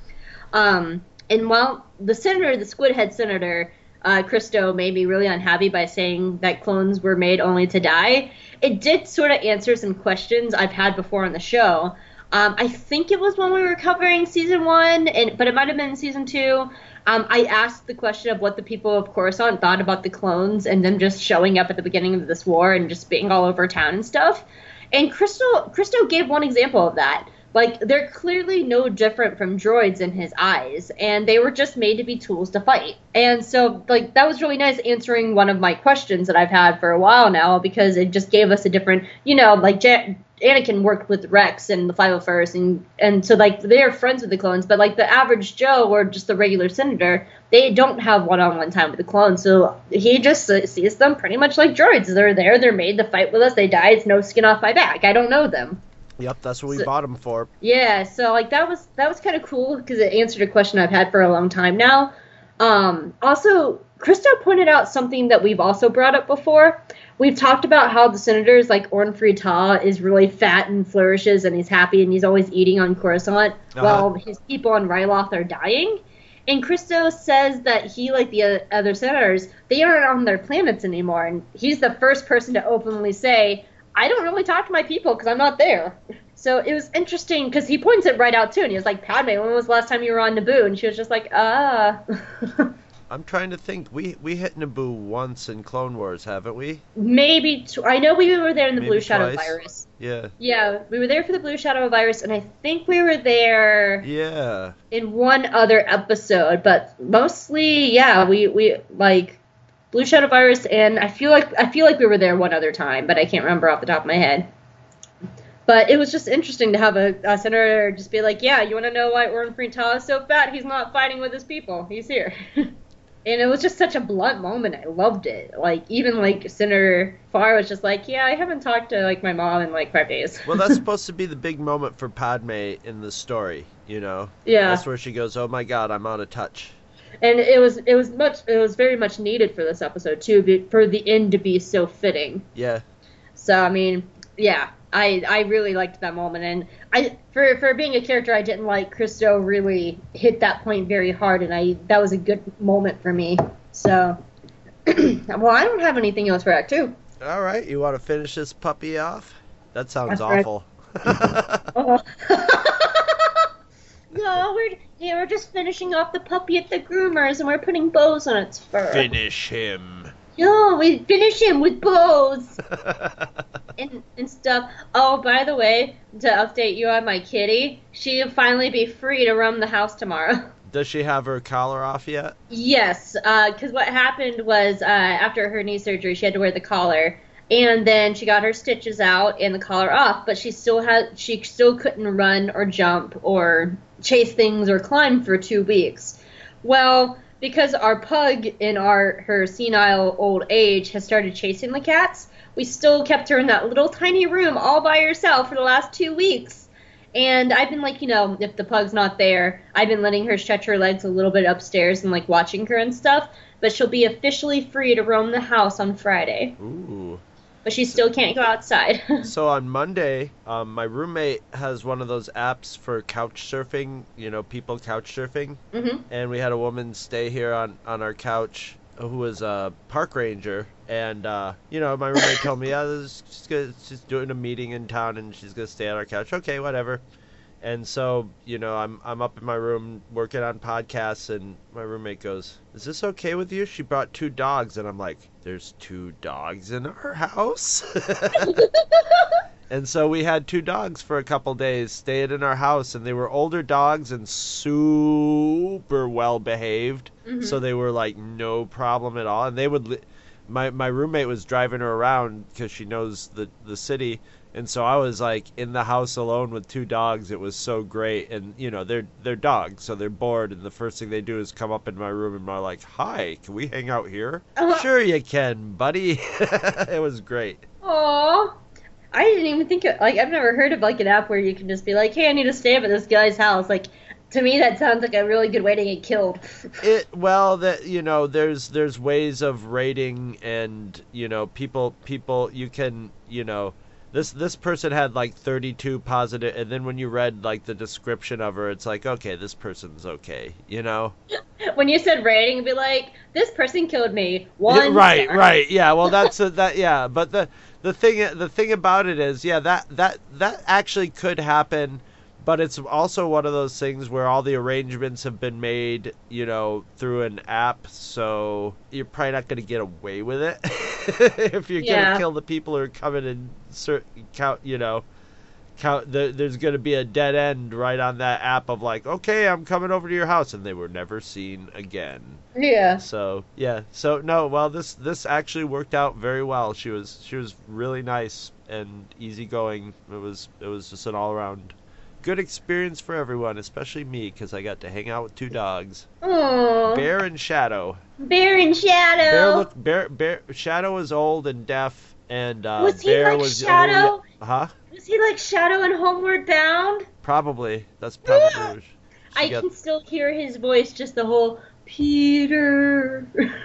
Um, and while the senator, the squid head senator. Uh, Christo made me really unhappy by saying that clones were made only to die. It did sort of answer some questions I've had before on the show. Um, I think it was when we were covering season one, and but it might have been season two. Um, I asked the question of what the people of Coruscant thought about the clones and them just showing up at the beginning of this war and just being all over town and stuff. And Christo, Christo gave one example of that. Like, they're clearly no different from droids in his eyes, and they were just made to be tools to fight. And so, like, that was really nice answering one of my questions that I've had for a while now, because it just gave us a different, you know, like, Jan- Anakin worked with Rex and the five oh first, and, and so, like, they're friends with the clones, but, like, the average Joe or just the regular senator, they don't have one-on-one time with the clones, so he just uh, sees them pretty much like droids. They're there, they're made to fight with us, they die, it's no skin off my back. I don't know them. Yep, that's what we So- bought them for. Yeah, so like that was that was kind of cool because it answered a question I've had for a long time now. Um, also, Christo pointed out something that we've also brought up before. We've talked about how the senators, like Orn Free Taa, is really fat and flourishes and he's happy and he's always eating on Coruscant Uh-huh. while his people on Ryloth are dying. And Christo says that he, like the o- other senators, they aren't on their planets anymore. And he's the first person to openly say, I don't really talk to my people because I'm not there. So it was interesting because he points it right out too, and he was like, "Padme, when was the last time you were on Naboo?" And she was just like, "Ah." I'm trying to think. We we hit Naboo once in Clone Wars, haven't we? Maybe tw- I know we were there in the Maybe Blue Shadow twice. Virus. Yeah. Yeah, we were there for the Blue Shadow Virus, and I think we were there Yeah. in one other episode, but mostly, yeah, we we like. Blue Shadow Virus, and I feel like I feel like we were there one other time, but I can't remember off the top of my head. But it was just interesting to have a, a senator just be like, "Yeah, you want to know why Orn Free Taa is so fat? He's not fighting with his people. He's here." And it was just such a blunt moment. I loved it. Like even like Senator Farr was just like, "Yeah, I haven't talked to like my mom in like five days." Well, that's supposed to be the big moment for Padme in the story, you know? Yeah. That's where she goes, "Oh my God, I'm out of touch." And it was it was much it was very much needed for this episode too, be, for the end to be so fitting. Yeah. So I mean, yeah, I I really liked that moment, and I for for being a character I didn't like, Christo really hit that point very hard, and I that was a good moment for me. So, well, I don't have anything else for Act Two. All right, you want to finish this puppy off? That sounds That's right. awful. Oh. No, we're yeah, we're just finishing off the puppy at the groomers, and we're putting bows on its fur. Finish him. No, we finish him with bows and and stuff. Oh, by the way, to update you on my kitty, she'll finally be free to roam the house tomorrow. Does she have her collar off yet? Yes, because what happened was uh, after her knee surgery, she had to wear the collar, and then she got her stitches out and the collar off, but she still had she still couldn't run or jump or chase things or climb for two weeks. Well, because our pug in our her senile old age has started chasing the cats, we still kept her in that little tiny room all by herself for the last two weeks. And I've been like, you know, if the pug's not there, I've been letting her stretch her legs a little bit upstairs and like watching her and stuff. But she'll be officially free to roam the house on Friday. Ooh. But she still can't go outside. So on Monday, um, my roommate has one of those apps for couch surfing, you know, people couch surfing. Mm-hmm. And we had a woman stay here on, on our couch who was a park ranger. And, uh, you know, my roommate told me, yeah, this is, she's, gonna, she's doing a meeting in town and she's going to stay on our couch. Okay, whatever. And so, you know, I'm I'm up in my room working on podcasts, and my roommate goes, is this okay with you? She brought two dogs. And I'm like, there's two dogs in our house? And so we had two dogs for a couple days, stayed in our house, and they were older dogs and super well behaved. Mm-hmm. So they were like no problem at all. And they would, li- my my roommate was driving her around because she knows the the city. And so I was like in the house alone with two dogs. It was so great. And, you know, they're they're dogs, so they're bored. And the first thing they do is come up in my room and are like, hi, can we hang out here? Uh-huh. Sure you can, buddy. It was great. Aww. I didn't even think of, like, I've never heard of, like, an app where you can just be like, hey, I need to stay up at this guy's house. Like, to me, that sounds like a really good way to get killed. It well, that you know, there's there's ways of rating, and, you know, people people you can, you know, This this person had like thirty-two positive, and then when you read like the description of her, it's like, okay, this person's okay, you know. When you said rating, it'd be like, this person killed me. One. Yeah, right, star. right, yeah. Well, that's a, that, yeah. But the the thing the thing about it is, yeah, that that that actually could happen. But it's also one of those things where all the arrangements have been made, you know, through an app, so you're probably not going to get away with it if you're Yeah. going to kill the people who are coming and cer- count, you know, count. The, there's going to be a dead end right on that app of like, okay, I'm coming over to your house, and they were never seen again. Yeah. So yeah, so no, well, this this actually worked out very well. She was she was really nice and easygoing. It was it was just an all around good experience for everyone, especially me, because I got to hang out with two dogs, Aww. Bear and Shadow. Bear and Shadow. Bear looked Bear Bear Shadow was old and deaf, and uh, Was he Bear like was Shadow? only- huh? Was he like Shadow in Homeward Bound? Probably. That's probably. where she I got- can still hear his voice, just the whole Peter.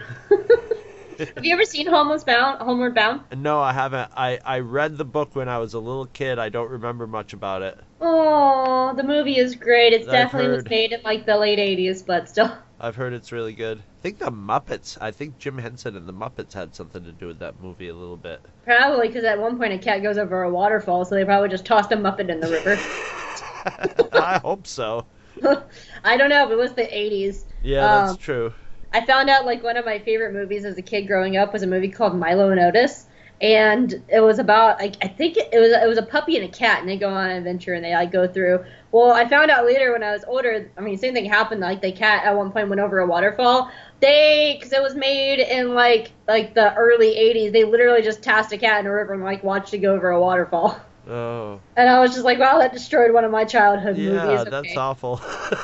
Have you ever seen Homeward Bound? Homeward Bound? No, I haven't. I, I read the book when I was a little kid. I don't remember much about it. Oh, the movie is great. It I've definitely was heard. made in like the late eighties, but still. I've heard it's really good. I think the Muppets, I think Jim Henson and the Muppets had something to do with that movie a little bit. Probably because at one point a cat goes over a waterfall, so they probably just tossed a Muppet in the river. I hope so. I don't know, but it was the eighties. Yeah, that's Um, true. I found out like one of my favorite movies as a kid growing up was a movie called Milo and Otis, and it was about like I think it, it was it was a puppy and a cat, and they go on an adventure and they like go through. Well, I found out later when I was older. I mean, same thing happened. Like the cat at one point went over a waterfall. They because it was made in like like the early eighties. They literally just tossed a cat in a river and like watched it go over a waterfall. Oh. And I was just like, wow, that destroyed one of my childhood Yeah, movies. that's Okay. awful.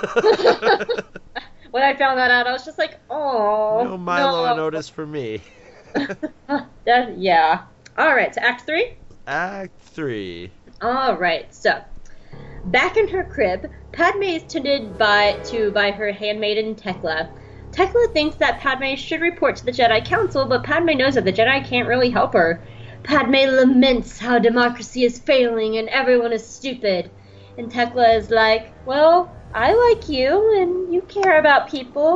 When I found that out, I was just like, oh. No Milo no. and Otis for me. That, yeah. All right, so Act three? Act three. All right, so back in her crib, Padme is tended by to by her handmaiden Tekla. Tekla thinks that Padme should report to the Jedi Council, but Padme knows that the Jedi can't really help her. Padme laments how democracy is failing and everyone is stupid. And Tekla is like, well, I like you and you care about people.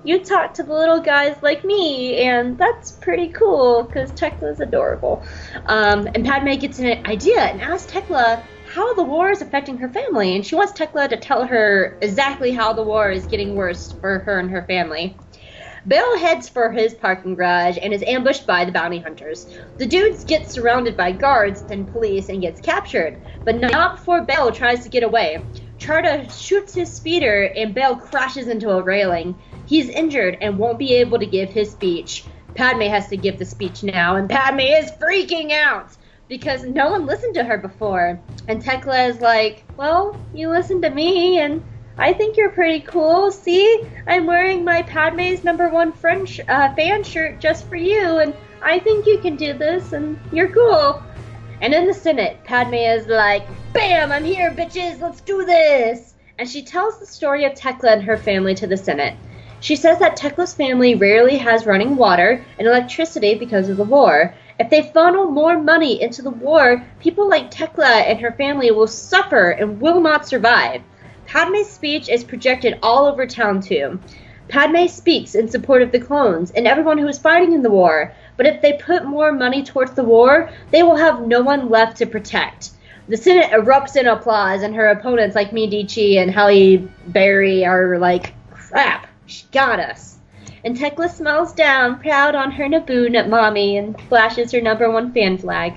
you talk to the little guys like me, and that's pretty cool, because Tekla's adorable. Um, and Padme gets an idea and asks Tekla how the war is affecting her family, and she wants Tekla to tell her exactly how the war is getting worse for her and her family. Bail heads for his parking garage and is ambushed by the bounty hunters. The dudes get surrounded by guards and police and gets captured, but not before Bail tries to get away. Charda shoots his speeder and Bail crashes into a railing. He's injured and won't be able to give his speech. Padme has to give the speech now, and Padme is freaking out because no one listened to her before. And Tekla is like, well, you listened to me, and I think you're pretty cool. See, I'm wearing my Padme's number one friend sh- uh, fan shirt just for you, and I think you can do this, and you're cool. And in the Senate, Padme is like, bam, I'm here, bitches, let's do this. And she tells the story of Tekla and her family to the Senate. She says that Tekla's family rarely has running water and electricity because of the war. If they funnel more money into the war, people like Tekla and her family will suffer and will not survive. Padme's speech is projected all over town, too. Padme speaks in support of the clones and everyone who is fighting in the war, but if they put more money towards the war, they will have no one left to protect. The Senate erupts in applause, and her opponents like Medici and Halle Berry are like, crap, she got us. And Tekla smiles down, proud on her Naboo at Mommy, and flashes her number one fan flag.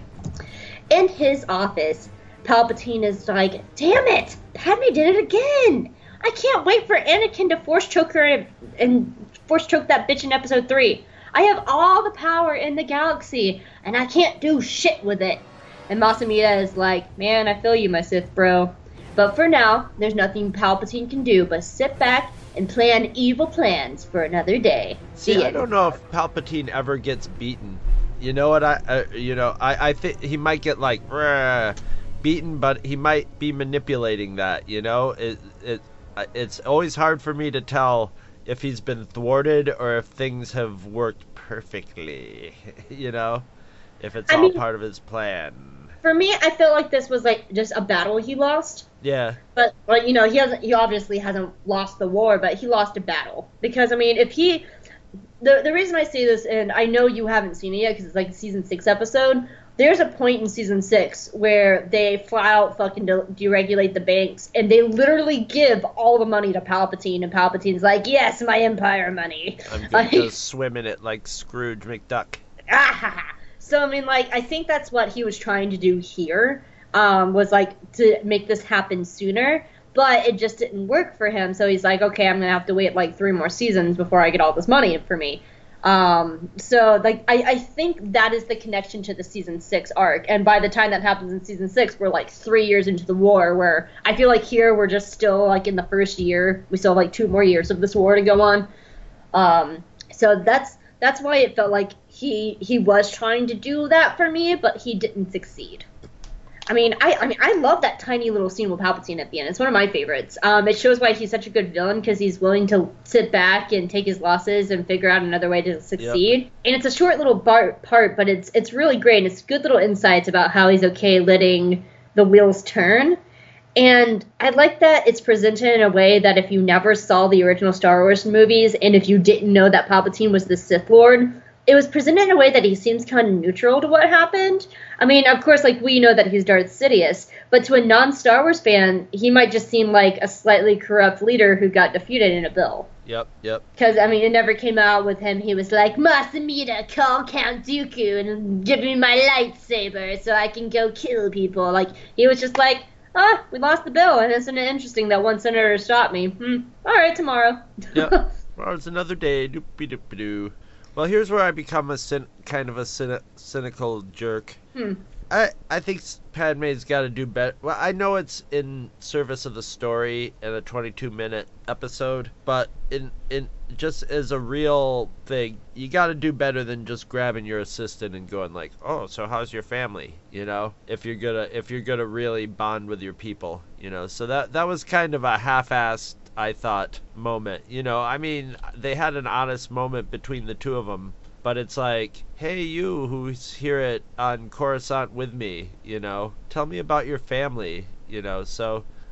In his office, Palpatine is like, damn it, Padme did it again. I can't wait for Anakin to force choke her and, and force choke that bitch in episode three. I have all the power in the galaxy, and I can't do shit with it. And Masamita is like, man, I feel you, my Sith bro. But for now, there's nothing Palpatine can do but sit back and plan evil plans for another day. See, I don't know if Palpatine ever gets beaten. You know what? I, uh, you know, I, I think he might get like beaten, but he might be manipulating that. You know, it, it, it's always hard for me to tell if he's been thwarted or if things have worked perfectly. You know, if it's I all mean, part of his plan. For me, I felt like this was like just a battle he lost. Yeah. But, like, you know, he hasn't. He obviously hasn't lost the war, but he lost a battle. Because, I mean, if he... The the reason I say this, and I know you haven't seen it yet because it's like a season six episode, there's a point in season six where they flat out fucking de- deregulate the banks, and they literally give all the money to Palpatine, and Palpatine's like, yes, my Empire money. I'm gonna like, go swim in it like Scrooge McDuck. Ah, so, I mean, like, I think that's what he was trying to do here, um, was, like, to make this happen sooner. But it just didn't work for him, so he's like, okay, I'm going to have to wait, like, three more seasons before I get all this money for me. Um, so, like, I, I think that is the connection to the season six arc. And by the time that happens in season six, we're, like, three years into the war, where I feel like here we're just still, like, in the first year. We still have, like, two more years of this war to go on. Um, so that's that's why it felt like he he was trying to do that for me, but he didn't succeed. I mean, I, I mean, I love that tiny little scene with Palpatine at the end. It's one of my favorites. Um, it shows why he's such a good villain, because he's willing to sit back and take his losses and figure out another way to succeed. Yep. And it's a short little bar- part, but it's it's really great. And it's good little insights about how he's okay letting the wheels turn. And I like that it's presented in a way that if you never saw the original Star Wars movies, and if you didn't know that Palpatine was the Sith Lord, it was presented in a way that he seems kind of neutral to what happened. I mean, of course, like, we know that he's Darth Sidious, but to a non-Star Wars fan, he might just seem like a slightly corrupt leader who got defeated in a bill. Yep, yep. Because, I mean, it never came out with him. He was like, Masamita, call Count Dooku and give me my lightsaber so I can go kill people. Like, he was just like, ah, we lost the bill, and isn't it interesting that one senator stopped me? Hmm, all right, tomorrow. Yep. Well, it's another day. Doopy-doopy-doo. Well, here's where I become a cyn- kind of a cyn- cynical jerk. Hmm. I I think Padme's got to do better. Well, I know it's in service of the story in a twenty-two minute episode, but in in just as a real thing, you got to do better than just grabbing your assistant and going like, "Oh, so how's your family?" You know, if you're gonna if you're gonna really bond with your people, you know. So that that was kind of a half-assed, I thought, moment. You know, I mean, they had an honest moment between the two of them, but it's like, hey, you who's here at on Coruscant with me, you know, tell me about your family, you know. So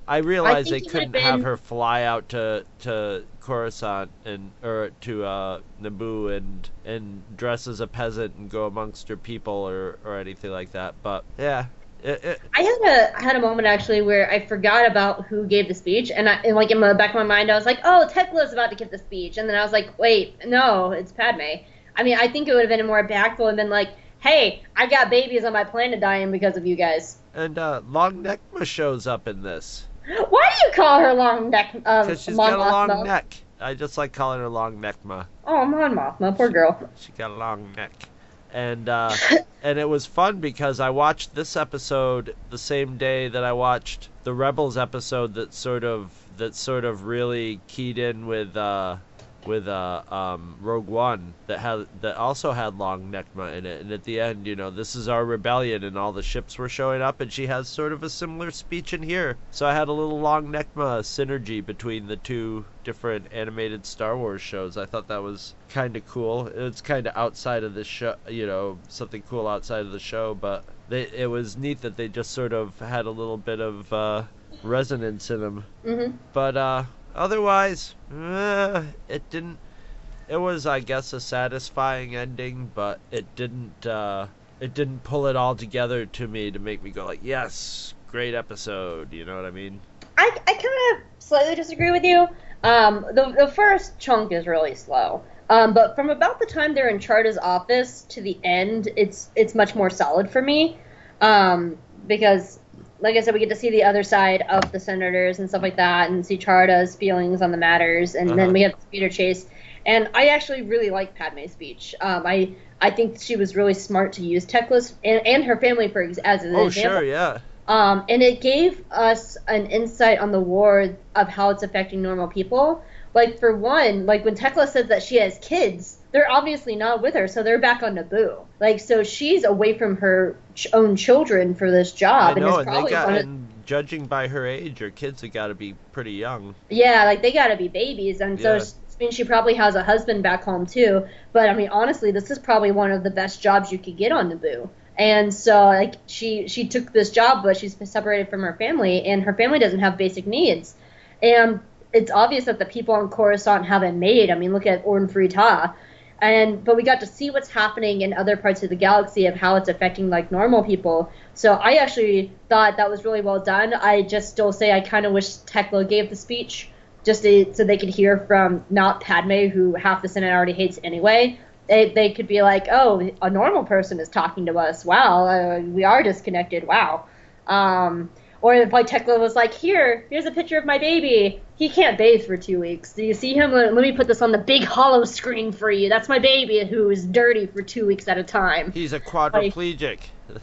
I realized they think it couldn't would've have been- her fly out to to Coruscant and or to uh, Naboo and and dress as a peasant and go amongst her people or, or anything like that. But yeah, it, it, I had a I had a moment actually where I forgot about who gave the speech, and, I, and like in the back of my mind, I was like, "Oh, Tekla's about to give the speech," and then I was like, "Wait, no, it's Padme." I mean, I think it would have been more impactful and been like, "Hey, I got babies on my planet dying because of you guys." and uh, Long Neckma shows up in this Why do you call her long neck? Um, because she's Mon got a long Mothma? neck. I just like calling her Long Neckma. Oh, Mon Mothma, poor girl. She got a long neck. And uh, and it was fun because I watched this episode the same day that I watched the Rebels episode that sort of that sort of really keyed in with uh, with uh, um, Rogue One that had that also had Long Neckma in it. And at the end, you know, this is our rebellion, and all the ships were showing up, and she has sort of a similar speech in here. So I had a little Long Neckma synergy between the two different animated Star Wars shows. I thought that was kind of cool. It's kind of outside of the show, you know, something cool outside of the show, but they, it was neat that they just sort of had a little bit of uh, resonance in them. Mm-hmm. But uh, otherwise, uh, it didn't. It was, I guess, a satisfying ending, but it didn't. Uh, it didn't pull it all together to me to make me go like, yes, great episode. You know what I mean? I, I kind of slightly disagree with you. Um, the, the first chunk is really slow. Um, but from about the time they're in Charta's office to the end, it's it's much more solid for me. Um, because, like I said, we get to see the other side of the senators and stuff like that, and see Charta's feelings on the matters, and Uh-huh. then we have the speeder chase. And I actually really like Padme's speech. Um, I I think she was really smart to use Teclis and, and her family for ex- as an Oh, example. sure, yeah. Um, and it gave us an insight on the war of how it's affecting normal people. Like, for one, like when Tekla says that she has kids, they're obviously not with her, so they're back on Naboo. Like, so she's away from her ch- own children for this job. I know, it's and they probably got, one of- and judging by her age, her kids have got to be pretty young. Yeah, like they gotta be babies, and so Yeah. she, I mean, she probably has a husband back home too. But I mean, honestly, this is probably one of the best jobs you could get on Naboo. And so, like, she she took this job, but she's separated from her family, and her family doesn't have basic needs. And it's obvious that the people on Coruscant haven't made. I mean, look at Orn Free-Taa. And but we got to see what's happening in other parts of the galaxy of how it's affecting like normal people. So I actually thought that was really well done. I just still say I kind of wish Tekla gave the speech just to, so they could hear from not Padme, who half the Senate already hates anyway. They they could be like, oh, a normal person is talking to us. Wow, uh, we are disconnected. Wow. Um, or if like Tekla was like, here, here's a picture of my baby. He can't bathe for two weeks. Do you see him? Let, let me put this on the big hollow screen for you. That's my baby who is dirty for two weeks at a time. He's a quadriplegic.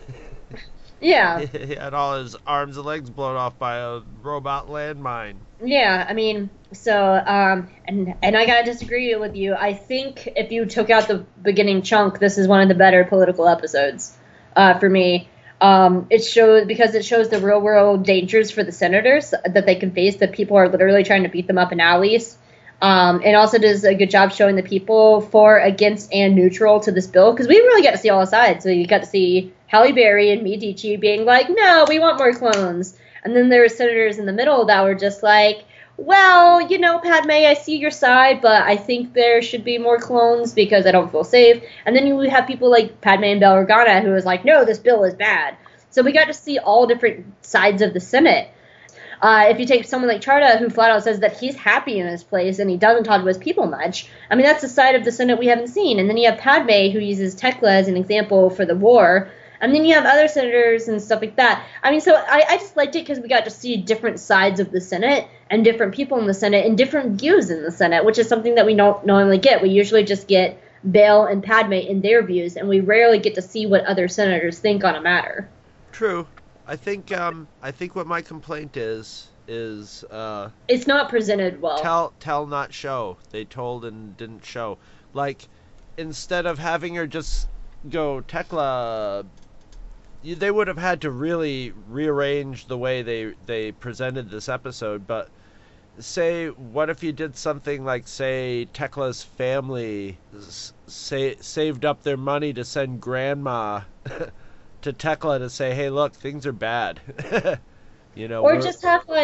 Yeah. He had all his arms and legs blown off by a robot landmine. Yeah, I mean, so, um, and and I gotta disagree with you. I think if you took out the beginning chunk, this is one of the better political episodes, uh, for me. Um, it shows, because it shows the real world dangers for the senators that they can face, that people are literally trying to beat them up in alleys. Um, it also does a good job showing the people for, against, and neutral to this bill, because we really got to see all sides. So you got to see Halle Berry and Medici being like, no, we want more clones. And then there were senators in the middle that were just like, well, you know, Padme, I see your side, but I think there should be more clones because I don't feel safe. And then you have people like Padme and Bail Organa who was like, no, this bill is bad. So we got to see all different sides of the Senate. Uh, if you take someone like Charta, who flat out says that he's happy in his place and he doesn't talk to his people much, I mean, that's the side of the Senate we haven't seen. And then you have Padme, who uses Tekla as an example for the war. And then you have other senators and stuff like that. I mean, so I, I just liked it because we got to see different sides of the Senate and different people in the Senate and different views in the Senate, which is something that we don't normally get. We usually just get Bail and Padme in their views, and we rarely get to see what other senators think on a matter. True. I think um I think what my complaint is is uh It's not presented well. tell tell not show. They told and didn't show. Like, instead of having her just go Tekla, you, they would have had to really rearrange the way they they presented this episode. But say, what if you did something like, say, Tekla's family s- say, saved up their money to send grandma to Tekla to say, hey, look, things are bad. You know, Or we're- just have, like,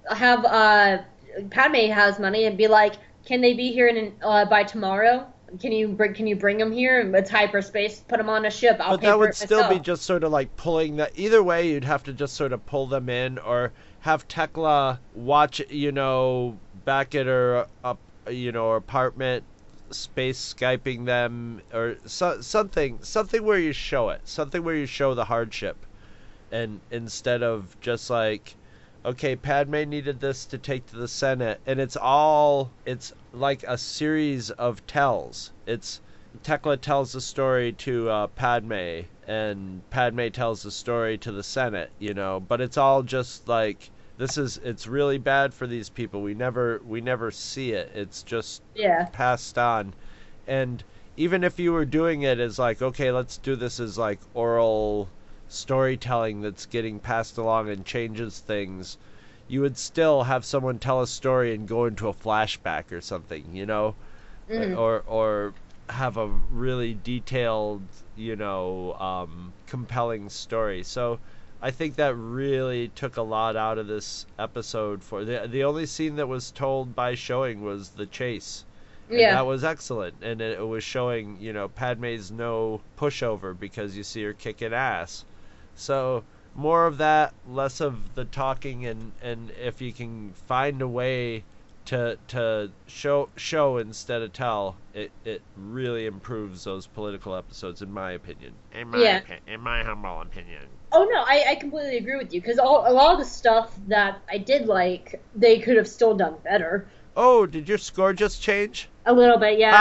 have uh, Padme has money and be like, can they be here in uh, by tomorrow? Can you bring Can you bring them here? It's hyperspace. Put them on a ship. I'll but pay that for would it still myself. be just sort of like pulling that. Either way, you'd have to just sort of pull them in, or have Tekla watch, you know, back at her up, you know, apartment, space Skyping them, or so, something, something where you show it, something where you show the hardship, and instead of just like, okay, Padme needed this to take to the Senate, and it's all, it's like a series of tells. It's Tekla tells the story to uh, Padme, and Padme tells the story to the Senate, you know, but it's all just like, this is, it's really bad for these people. We never, we never see it. It's just Yeah. passed on. And even if you were doing it as like, okay, let's do this as like oral storytelling that's getting passed along and changes things, you would still have someone tell a story and go into a flashback or something, you know, Mhm. or or have a really detailed, you know, um, compelling story. So I think that really took a lot out of this episode. For the the only scene that was told by showing was the chase. And Yeah. that was excellent, and it, it was showing, you know, Padme's no pushover because you see her kicking ass. So more of that, less of the talking, and, and if you can find a way to to show show instead of tell, it, it really improves those political episodes, in my opinion. In my Yeah. opi- in my humble opinion. Oh no, I, I completely agree with you because a lot of the stuff that I did like, they could have still done better. Oh, did your score just change? A little bit, yeah.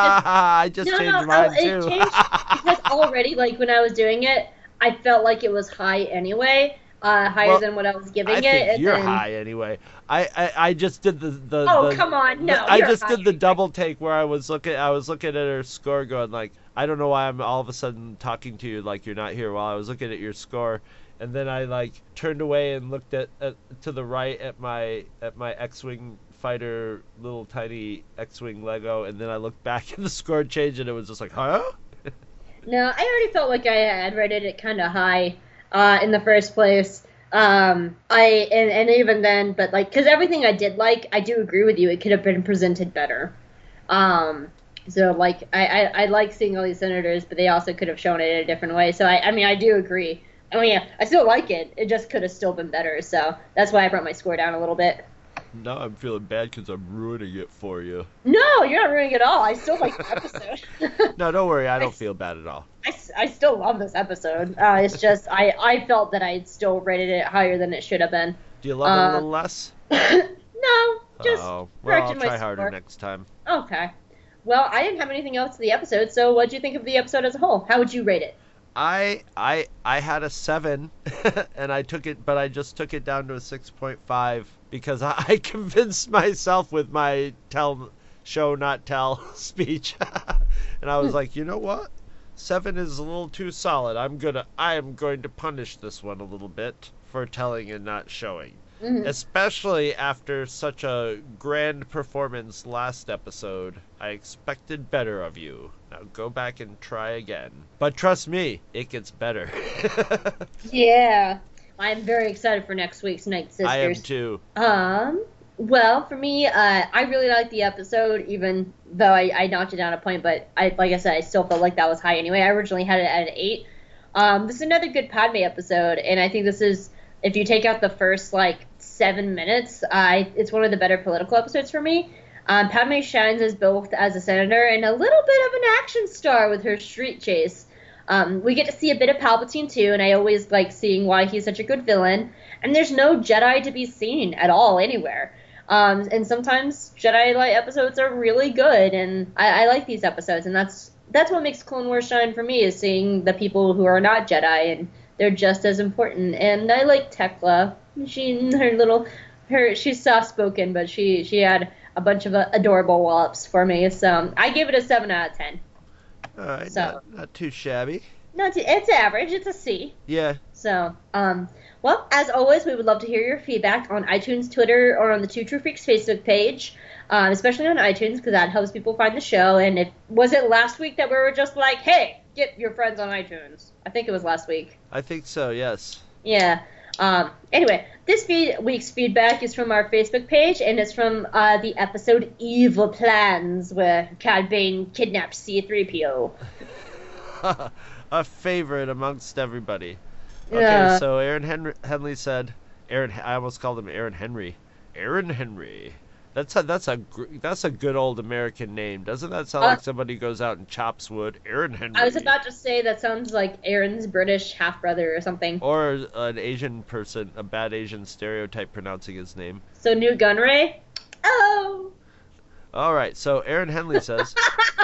I just no, changed no, mine it too. changed because already, like when I was doing it, I felt like it was high anyway, uh, higher Well, than what I was giving I it. think and you're then... high anyway. I, I, I just did the, the Oh the- come on, no, the- I you're just high did the anyway. double take where I was looking I was looking at her score going like, I don't know why I'm all of a sudden talking to you like you're not here, while I was looking at your score, and then I like turned away and looked at, at to the right at my at my X-Wing fighter, little tiny X-Wing Lego, and then I looked back and the score changed and it was just like, huh? No, I already felt like I had rated it kind of high uh, in the first place. Um, I and, and even then, but like, because everything I did like, I do agree with you. It could have been presented better. Um, so like, I, I, I like seeing all these senators, but they also could have shown it in a different way. So I, I mean, I do agree. I mean, yeah, I still like it. It just could have still been better. So that's why I brought my score down a little bit. Now I'm feeling bad because I'm ruining it for you. No, you're not ruining it all. I still like the episode. No, don't worry, I don't feel bad at all. I, s- I still love this episode. Uh, it's just I, I felt that I still rated it higher than it should have been. Do you love it Uh, a little less? No, just Oh, well, I'll corrected my try harder score. next time. Okay. Well, I didn't have anything else to the episode, so what did you think of the episode as a whole? How would you rate it? I I I had a seven, and I took it, but I just took it down to a six point five because I, I convinced myself with my tell show not tell speech, and I was like, you know what, seven is a little too solid. I'm gonna I am going to punish this one a little bit for telling and not showing. Mhm. Especially after such a grand performance last episode, I expected better of you. Now go back and try again. But trust me, it gets better. Yeah. I'm very excited for next week's Night Sisters. I am too. Um, well, for me, uh, I really liked the episode, even though I, I knocked it down a point, but I, like I said, I still felt like that was high anyway. I originally had it at an eight. Um, this is another good Padme episode, and I think this is, if you take out the first, like, seven minutes, uh, it's one of the better political episodes for me. Um, Padme shines as both as a senator and a little bit of an action star with her street chase. Um, we get to see a bit of Palpatine too, and I always like seeing why he's such a good villain. And there's no Jedi to be seen at all anywhere. Um, and sometimes Jedi like episodes are really good, and I, I like these episodes, and that's that's what makes Clone Wars shine for me, is seeing the people who are not Jedi, and they're just as important. And I like Tekla. She her little her she's soft spoken, but she she had a bunch of uh, adorable wallops for me. So I give it a seven out of ten. All right, So- not, not too shabby. No, it's, it's average. It's a C. Yeah. So, um, well, as always, we would love to hear your feedback on iTunes, Twitter, or on the Two True Freaks Facebook page, um, especially on iTunes, because that helps people find the show. And it was it last week that we were just like, hey, get your friends on iTunes? I think it was last week. I think so, yes. Yeah. Um, anyway, this feed- week's feedback is from our Facebook page, and it's from uh, the episode Evil Plans, where Cad Bane kidnaps C three P O. A favorite amongst everybody. Okay, Yeah. so Aaron Henry, Henley said, Aaron. I almost called him Aaron Henry. Aaron Henry. That's a that's a gr- that's a good old American name. Doesn't that sound Uh, like somebody goes out and chops wood? Aaron Henry. I was about to say that sounds like Aaron's British half-brother or something. Or an Asian person, a bad Asian stereotype pronouncing his name. So Newt Gunray? Oh! All right, so Aaron Henley says,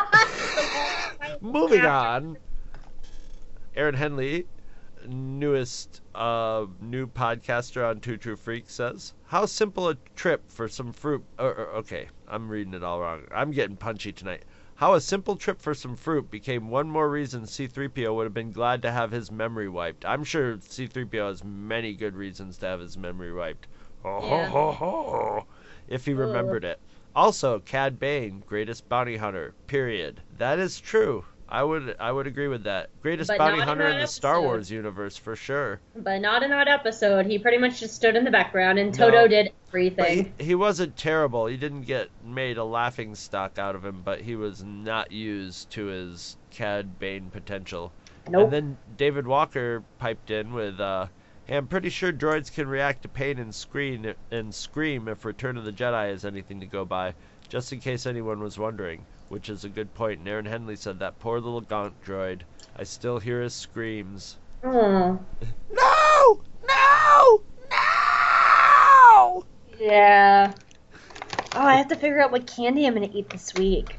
moving on. Aaron Henley, newest uh, new podcaster on Two True Freaks, says, how simple a trip for some fruit. Or, or, okay, I'm reading it all wrong. I'm getting punchy tonight. How a simple trip for some fruit became one more reason C three P O would have been glad to have his memory wiped. I'm sure C three P O has many good reasons to have his memory wiped. Oh, Yeah. ho, ho, ho, if he remembered it. Also, Cad Bane, greatest bounty hunter, period. That is true. I would I would agree with that. Greatest But bounty not in hunter in that the Star episode. Wars universe, for sure. But not in that episode. He pretty much just stood in the background, and Toto No. did But everything. he, he wasn't terrible. He didn't get made a laughing stock out of him, but he was not used to his Cad Bane potential. Nope. And then David Walker piped in with, uh, hey, I'm pretty sure droids can react to pain and scream, and scream if Return of the Jedi is anything to go by, just in case anyone was wondering, which is a good point. And Aaron Henley said, that poor little Gaunt droid. I still hear his screams. Oh. No! No! No! Yeah. Oh, I have to figure out what candy I'm gonna eat this week.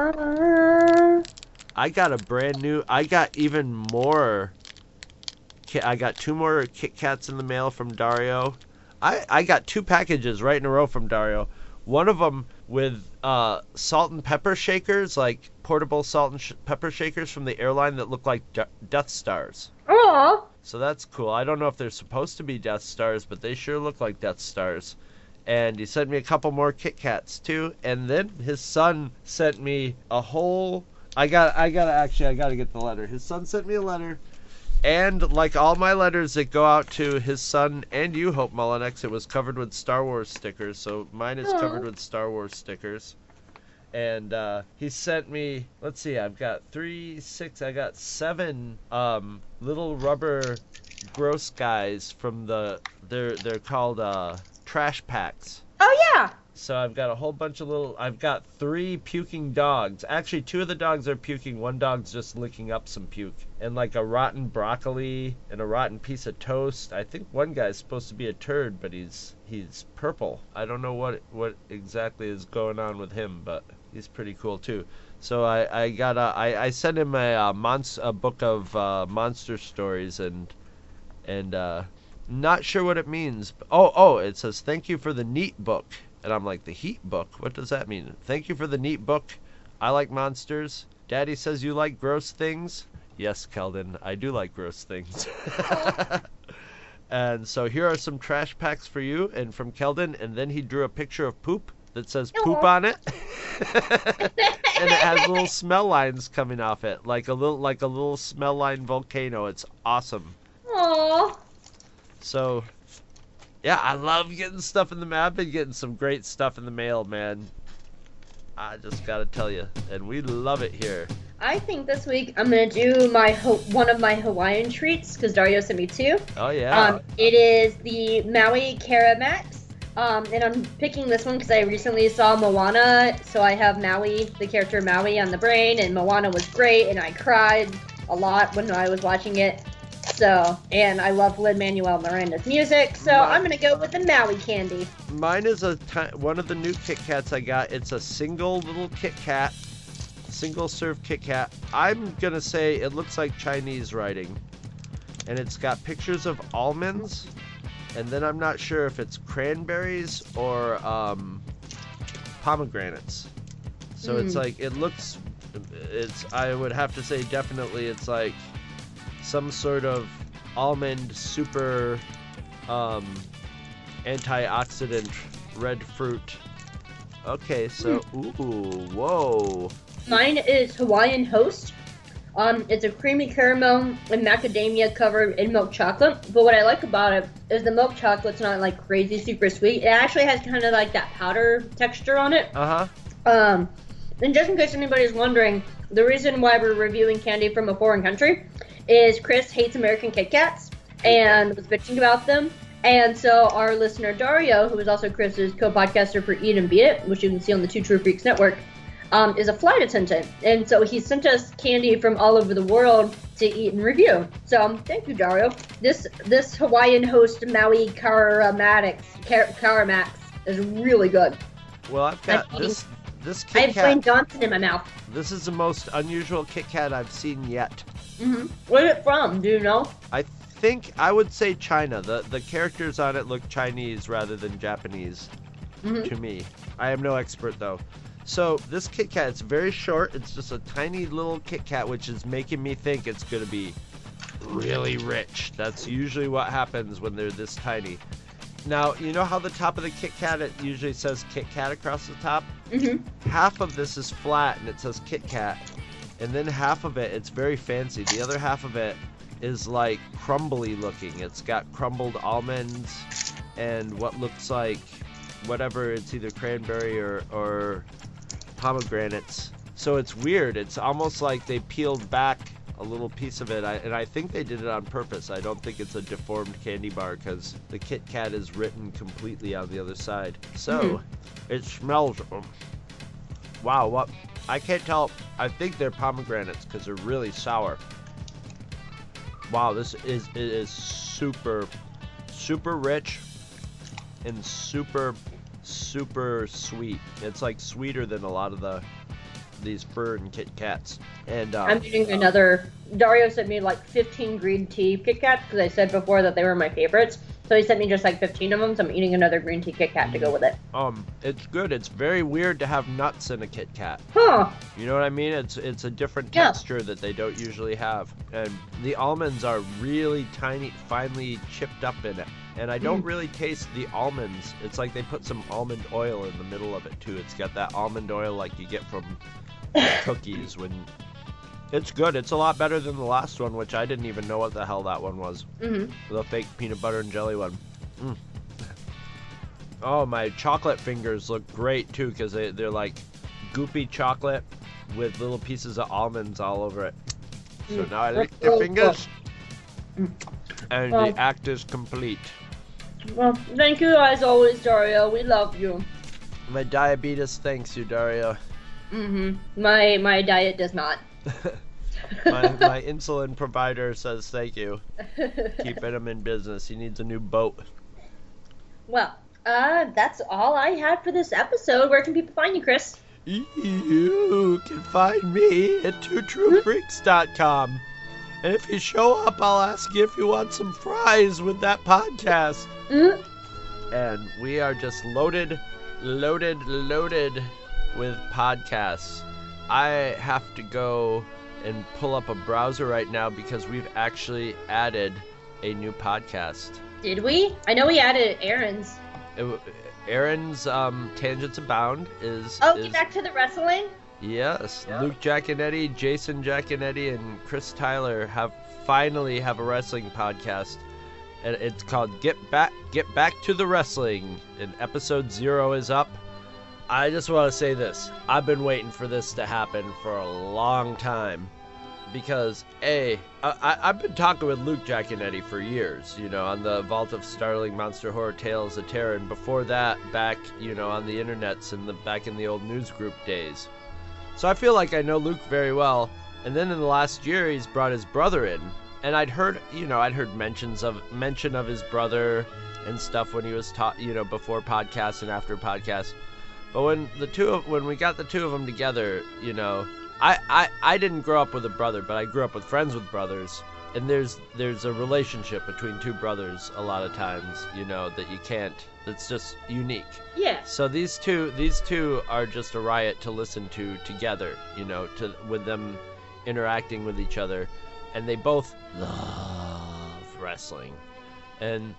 Uh, I got a brand new, I got even more, Ki- I got two more Kit Kats in the mail from Dario. I, I got two packages right in a row from Dario. One of them with uh, salt and pepper shakers, like portable salt and sh- pepper shakers from the airline that look like de- Death Stars. oh. So that's cool. I don't know if they're supposed to be Death Stars, but they sure look like Death Stars. And he sent me a couple more Kit Kats too. And then his son sent me a whole. I got. I gotta actually. I gotta get the letter. His son sent me a letter. And like all my letters that go out to his son and you, Hope Mullinex, it was covered with Star Wars stickers. So mine is Aw. covered with Star Wars stickers. And uh, he sent me, let's see, I've got three, six, I got seven um, little rubber gross guys from the, they're, they're called uh, trash packs. Oh yeah. So I've got a whole bunch of little, I've got three puking dogs. Actually, two of the dogs are puking. One dog's just licking up some puke. And like a rotten broccoli and a rotten piece of toast. I think one guy's supposed to be a turd, but he's he's purple. I don't know what what exactly is going on with him, but he's pretty cool too. So I, I got a, I, I sent him a, a, monst- a book of uh, monster stories and and uh, not sure what it means. Oh, oh, it says, thank you for the neat book. And I'm like, the heat book? What does that mean? Thank you for the neat book. I like monsters. Daddy says you like gross things. Yes, Keldon, I do like gross things. And so here are some trash packs for you and from Keldon. And then he drew a picture of poop that says poop on it. And it has little smell lines coming off it, like a little like a little smell line volcano. It's awesome. Aww. So, yeah, I love getting stuff in the mail. I've been getting some great stuff in the mail, man. I just gotta tell you, and we love it here. I think this week I'm gonna do my Ho- one of my Hawaiian treats because Dario sent me two. Oh yeah. Um, it is the Maui Cara Max. Um, and I'm picking this one because I recently saw Moana, so I have Maui, the character Maui, on the brain, and Moana was great, and I cried a lot when I was watching it. So, and I love Lin-Manuel Miranda's music, so My- I'm gonna go with the Maui candy. Mine is a ti- one of the new Kit Kats I got. It's a single little Kit Kat, single serve Kit Kat. I'm gonna say it looks like Chinese writing, and it's got pictures of almonds, and then I'm not sure if it's cranberries or um, pomegranates. So it's Mm. like it looks. It's I would have to say definitely it's like some sort of almond super um, antioxidant red fruit. Okay, so ooh, whoa. Mine is Hawaiian Host. Um, it's a creamy caramel and macadamia covered in milk chocolate. But what I like about it is the milk chocolate's not like crazy super sweet. It actually has kind of like that powder texture on it. Uh-huh. Um, and just in case anybody's wondering, the reason why we're reviewing candy from a foreign country is Chris hates American Kit Kats and was bitching about them. And so our listener Dario, who is also Chris's co-podcaster for Eat and Beat It, which you can see on the Two True Freaks Network, um, is a flight attendant. And so he sent us candy from all over the world to eat and review. So thank you, Dario. This this Hawaiian Host Maui Caramatics, Car- Caramax is really good. Well, I've got I'm this this I Kit have Plain Kat. Johnson in my mouth. This is the most unusual Kit Kat I've seen yet. Mm-hmm. Where's it from? Do you know? I think I would say China. The the characters on it look Chinese rather than Japanese Mm-hmm. to me. I am no expert though. So this Kit Kat, it's very short. It's just a tiny little Kit Kat, which is making me think it's going to be really rich. That's usually what happens when they're this tiny. Now, you know how the top of the Kit Kat, it usually says Kit Kat across the top? Mm-hmm. Half of this is flat and it says Kit Kat. And then half of it, it's very fancy. The other half of it is like crumbly looking. It's got crumbled almonds and what looks like whatever, it's either cranberry or, or pomegranates. So it's weird. It's almost like they peeled back a little piece of it, I, and I think they did it on purpose. I don't think it's a deformed candy bar because the Kit Kat is written completely on the other side. So mm-hmm. It smells. Um, wow, what? I can't tell. I think they're pomegranates because they're really sour. Wow, this is it is super, super rich and super, super sweet. It's like sweeter than a lot of the these Fern Kit Kats. And um, I'm eating another. Dario sent me like fifteen green tea Kit Kats because I said before that they were my favorites. So he sent me just like fifteen of them. So I'm eating another green tea Kit Kat to go with it. Um, it's good. It's very weird to have nuts in a Kit Kat. Huh. You know what I mean? It's it's a different Yeah. texture that they don't usually have. And the almonds are really tiny, finely chipped up in it. And I don't Mm. really taste the almonds. It's like they put some almond oil in the middle of it too. It's got that almond oil like you get from cookies when it's good. It's a lot better than the last one, which I didn't even know what the hell that one was. Mm-hmm. The fake peanut butter and jelly one. Mm. Oh, my chocolate fingers look great too because they, they're like goopy chocolate with little pieces of almonds all over it. So Mm. now I lick Oh, the oh, fingers Mm. and Oh. the act is complete. Well, thank you as always, Dario. We love you. My diabetes thanks you, Dario. Mm-hmm. My my diet does not. my, my insulin provider says thank you. Keeping him in business. He needs a new boat. Well, uh, that's all I had for this episode. Where can people find you, Chris? You can find me at two true freaks dot com. And if you show up, I'll ask you if you want some fries with that podcast. Mm. And we are just loaded, loaded, loaded with podcasts. I have to go and pull up a browser right now because we've actually added a new podcast. Did we? I know we added Aaron's. It, Aaron's um, Tangents Abound is... Oh, is get back to the wrestling? Yes, yeah. Luke Giaconetti, Jason Giaconetti, and Chris Tyler have finally have a wrestling podcast, and it's called Get Back Get Back to the Wrestling, and episode zero is up. I just want to say this: I've been waiting for this to happen for a long time, because a I, I, I've been talking with Luke Giaconetti for years, you know, on the Vault of Startling Monster Horror Tales of Terror, and before that, back you know on the internets and the back in the old news group days. So I feel like I know Luke very well, and then in the last year he's brought his brother in, and I'd heard, you know, I'd heard mentions of mention of his brother and stuff when he was taught, you know, before podcasts and after podcasts. But when the two of when we got the two of them together, you know, I, I I didn't grow up with a brother, but I grew up with friends with brothers, and there's there's a relationship between two brothers a lot of times, you know, that you can't. That's just unique. Yeah. So these two, these two are just a riot to listen to together, you know, to with them interacting with each other, and they both love wrestling, and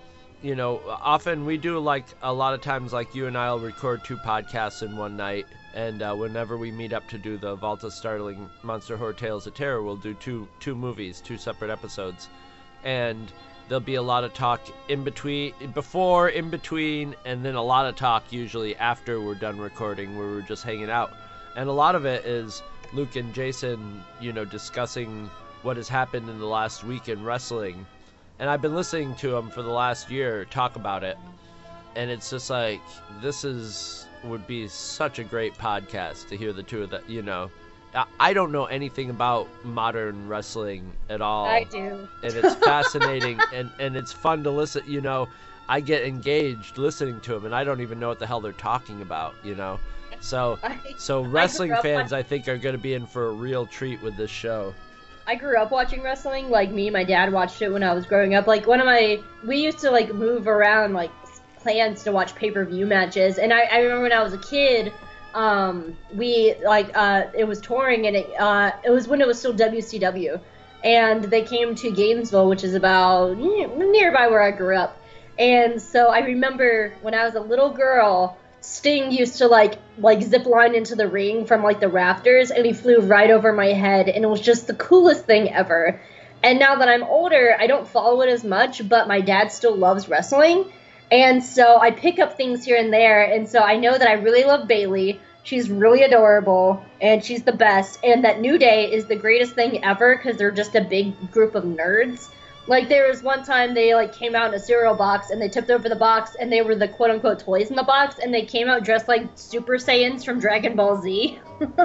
you know, often we do like a lot of times, like you and I'll record two podcasts in one night. And uh, whenever we meet up to do the Vault of Startling Monster Horror Tales of Terror, we'll do two two movies, two separate episodes. And there'll be a lot of talk in between, before, in between, and then a lot of talk usually after we're done recording, where we're just hanging out. And a lot of it is Luke and Jason, you know, discussing what has happened in the last week in wrestling. And I've been listening to them for the last year talk about it. And it's just like, this is would be such a great podcast to hear the two of them, you know. I don't know anything about modern wrestling at all. I do. And it's fascinating, and, and it's fun to listen, you know. I get engaged listening to them, and I don't even know what the hell they're talking about, you know. So, I, so wrestling I fans, watching, I think, are going to be in for a real treat with this show. I grew up watching wrestling. Like, me and my dad watched it when I was growing up. Like, one of my... We used to, like, move around, like, plans to watch pay-per-view matches. And I, I remember when I was a kid... Um, we, like, uh, it was touring, and it, uh, it was when it was still W C W, and they came to Gainesville, which is about nearby where I grew up, and so I remember when I was a little girl, Sting used to, like, like, zip line into the ring from, like, the rafters, and he flew right over my head, and it was just the coolest thing ever. And now that I'm older, I don't follow it as much, but my dad still loves wrestling. And so I pick up things here and there, and so I know that I really love Bayley. She's really adorable, and she's the best, and that New Day is the greatest thing ever because they're just a big group of nerds. Like, there was one time they, like, came out in a cereal box, and they tipped over the box, and they were the quote-unquote toys in the box, and they came out dressed like Super Saiyans from Dragon Ball Z.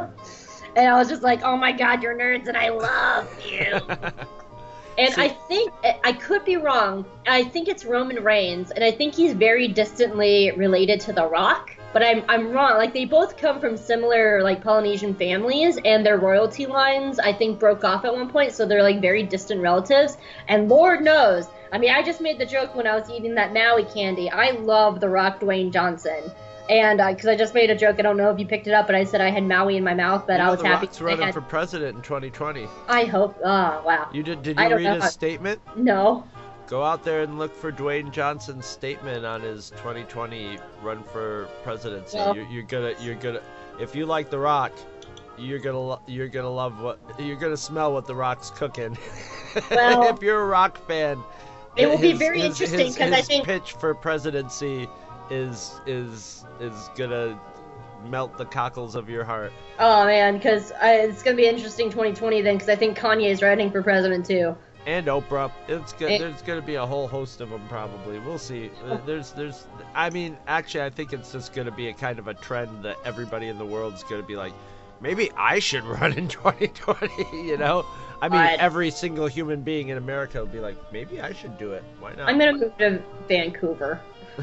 And I was just like, oh my god, you're nerds, and I love you. And I think, I could be wrong, I think it's Roman Reigns, and I think he's very distantly related to The Rock, but I'm I'm wrong. Like, they both come from similar, like, Polynesian families, and their royalty lines, I think, broke off at one point, so they're, like, very distant relatives, and Lord knows, I mean, I just made the joke when I was eating that Maui candy, I love The Rock Dwayne Johnson. And because uh, I just made a joke, I don't know if you picked it up, but I said I had Maui in my mouth, but you know, I was the happy. Rock's running had... for president in twenty twenty. I hope. Oh, wow. You did? Did I you don't read know his how... statement? No. Go out there and look for Dwayne Johnson's statement on his twenty twenty run for presidency. Well, you're, you're gonna, you're gonna. If you like The Rock, you're gonna, lo- you're gonna love what, you're gonna smell what The Rock's cooking. Well, if you're a Rock fan, it will his, be very his, interesting because I his think pitch for presidency is is is gonna melt the cockles of your heart. Oh man, because it's gonna be interesting twenty twenty then, because I think Kanye is running for president too. And Oprah. It's good. And, there's gonna be a whole host of them probably. We'll see. Oh. There's there's. I mean, actually, I think it's just gonna be a kind of a trend that everybody in the world's gonna be like, maybe I should run in twenty twenty. You know. I mean, but, every single human being in America will be like, maybe I should do it. Why not? I'm gonna move to Vancouver.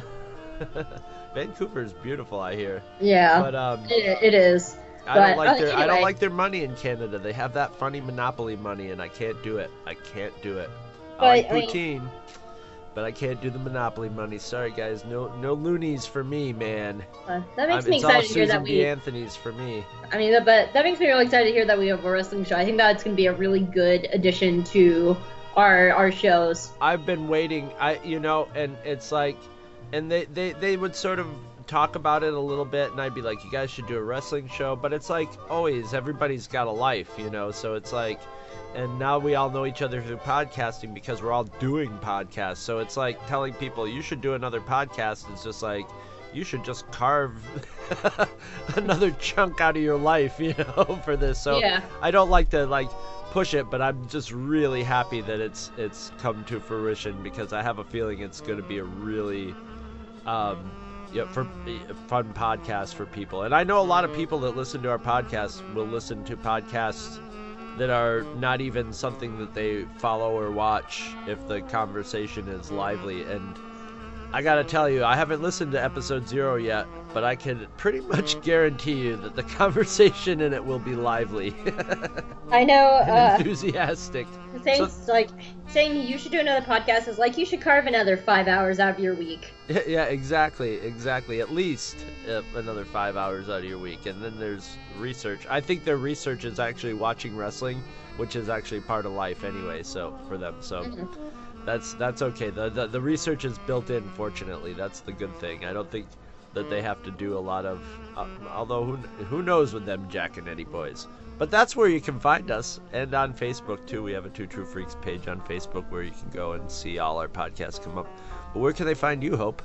Vancouver is beautiful, I hear. Yeah, but um, it, it is. I but, don't like uh, their anyway. I don't like their money in Canada. They have that funny monopoly money, and I can't do it. I can't do it. But, I like I mean, poutine, but I can't do the monopoly money. Sorry, guys. No no loonies for me, man. Uh, that makes um, me it's all excited to hear Susan that B. we. Anthony's for me. I mean, but that makes me really excited to hear that we have a wrestling show. I think that's gonna be a really good addition to our our shows. I've been waiting. I you know, and it's like, and they they they would sort of talk about it a little bit, and I'd be like, you guys should do a wrestling show, but it's like always, everybody's got a life, you know, so it's like, and now we all know each other through podcasting because we're all doing podcasts, so it's like telling people you should do another podcast. It's just like, you should just carve another chunk out of your life, you know, for this. So yeah. I don't like to like push it, but I'm just really happy that it's it's come to fruition, because I have a feeling it's going to be a really um yeah, for a fun podcast for people. And I know a lot of people that listen to our podcast will listen to podcasts that are not even something that they follow or watch if the conversation is lively. And I gotta tell you, I haven't listened to episode zero yet, but I can pretty much guarantee you that the conversation in it will be lively. I know. and uh, enthusiastic. Saying So- like saying you should do another podcast is like you should carve another five hours out of your week. Yeah, exactly, exactly. At least uh, another five hours out of your week. And then there's research. I think their research is actually watching wrestling, which is actually part of life anyway, so for them. So, Mm-hmm. That's that's okay. The, the the research is built in. Fortunately, that's the good thing. I don't think that they have to do a lot of. Uh, although who who knows with them Jack and Eddie boys. But that's where you can find us, and on Facebook too. We have a Two True Freaks page on Facebook where you can go and see all our podcasts come up. But where can they find you, Hope?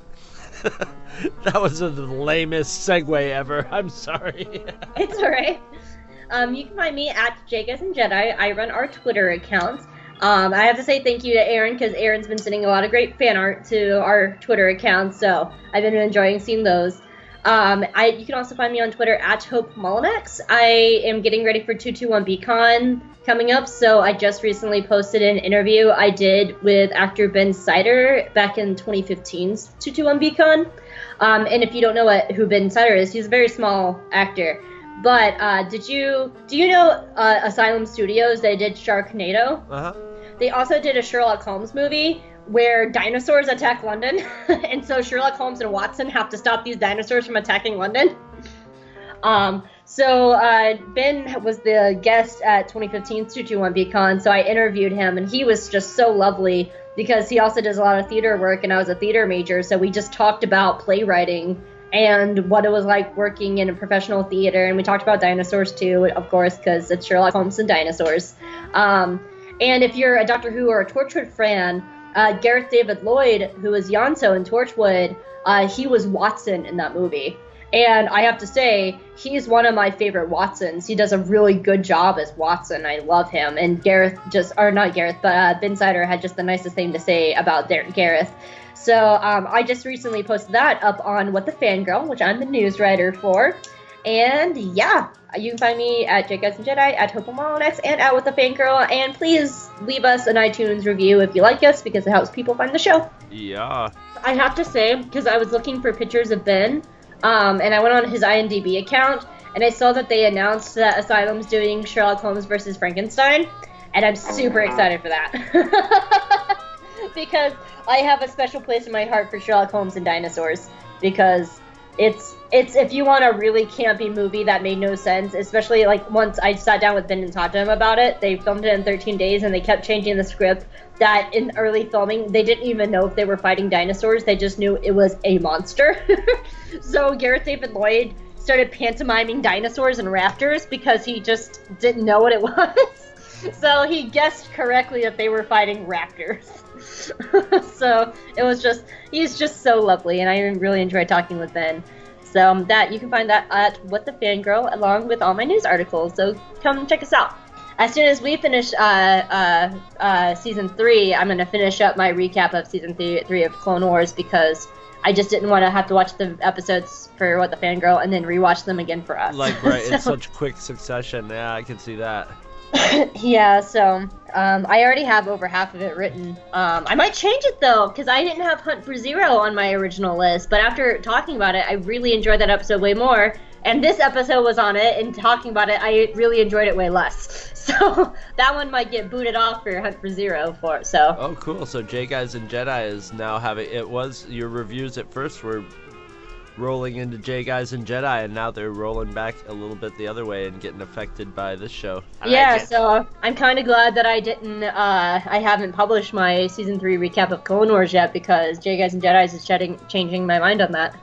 That was the lamest segue ever. I'm sorry. It's alright. Um, you can find me at Jagas and Jedi. I run our Twitter accounts. Um, I have to say thank you to Aaron, because Aaron's been sending a lot of great fan art to our Twitter accounts, so I've been enjoying seeing those. Um, I you can also find me on Twitter at Hope Molinax. I am getting ready for two twenty-one B Con coming up, so I just recently posted an interview I did with actor Ben Sider back in twenty fifteen's two twenty-one B Con. Um, and if you don't know what who Ben Sider is, he's a very small actor. But uh, did you do you know uh, Asylum Studios? They did Sharknado. Uh huh. They also did a Sherlock Holmes movie where dinosaurs attack London, and so Sherlock Holmes and Watson have to stop these dinosaurs from attacking London. Um, so uh, Ben was the guest at twenty fifteen's two twenty-one B Con, so I interviewed him, and he was just so lovely because he also does a lot of theater work, and I was a theater major, so we just talked about playwriting and what it was like working in a professional theater, and we talked about dinosaurs too, of course, because it's Sherlock Holmes and dinosaurs. Um, and if you're a Doctor Who or a Torchwood fan, uh, Gareth David Lloyd, who is Yonso in Torchwood, uh, he was Watson in that movie. And I have to say, he's one of my favorite Watsons. He does a really good job as Watson. I love him. And Gareth just, or not Gareth, but uh, Ben Sider had just the nicest thing to say about their, Gareth. So um, I just recently posted that up on What the Fangirl, which I'm the news writer for. And yeah, you can find me at J Guys and Jedi, at Hope Molinax, and at What the Fangirl. And please leave us an iTunes review if you like us, because it helps people find the show. Yeah. I have to say, because I was looking for pictures of Ben, um, and I went on his IMDb account, and I saw that they announced that Asylum's doing Sherlock Holmes versus Frankenstein, and I'm super excited for that. Because I have a special place in my heart for Sherlock Holmes and dinosaurs, because it's it's if you want a really campy movie that made no sense, especially like once I sat down with Ben and talked to him about it. They filmed it in thirteen days, and they kept changing the script. That in early filming, they didn't even know if they were fighting dinosaurs. They just knew it was a monster. So Gareth David Lloyd started pantomiming dinosaurs and raptors because he just didn't know what it was. So he guessed correctly that they were fighting raptors. So it was just, he's just so lovely, and I really enjoyed talking with Ben. So um, that you can find that at What the Fangirl, along with all my news articles. So come check us out. As soon as we finish uh, uh, uh, season three, I'm gonna finish up my recap of season three, three of Clone Wars, because I just didn't want to have to watch the episodes for What the Fangirl and then rewatch them again for us. Like right So- in such quick succession. Yeah, I can see that. Yeah, so um, I already have over half of it written. Um, I might change it though, because I didn't have Hunt for Zero on my original list. But after talking about it, I really enjoyed that episode way more. And this episode was on it, and talking about it, I really enjoyed it way less. So that one might get booted off for Hunt for Zero for so. Oh, cool. So J Guys and Jedi is now having, it was, your reviews at first were rolling into J Guys and Jedi, and now they're rolling back a little bit the other way and getting affected by this show. I Yeah, like it. so I'm kind of glad that I didn't, uh, I haven't published my season three recap of Clone Wars yet, because J Guys and Jedi is shedding, changing my mind on that.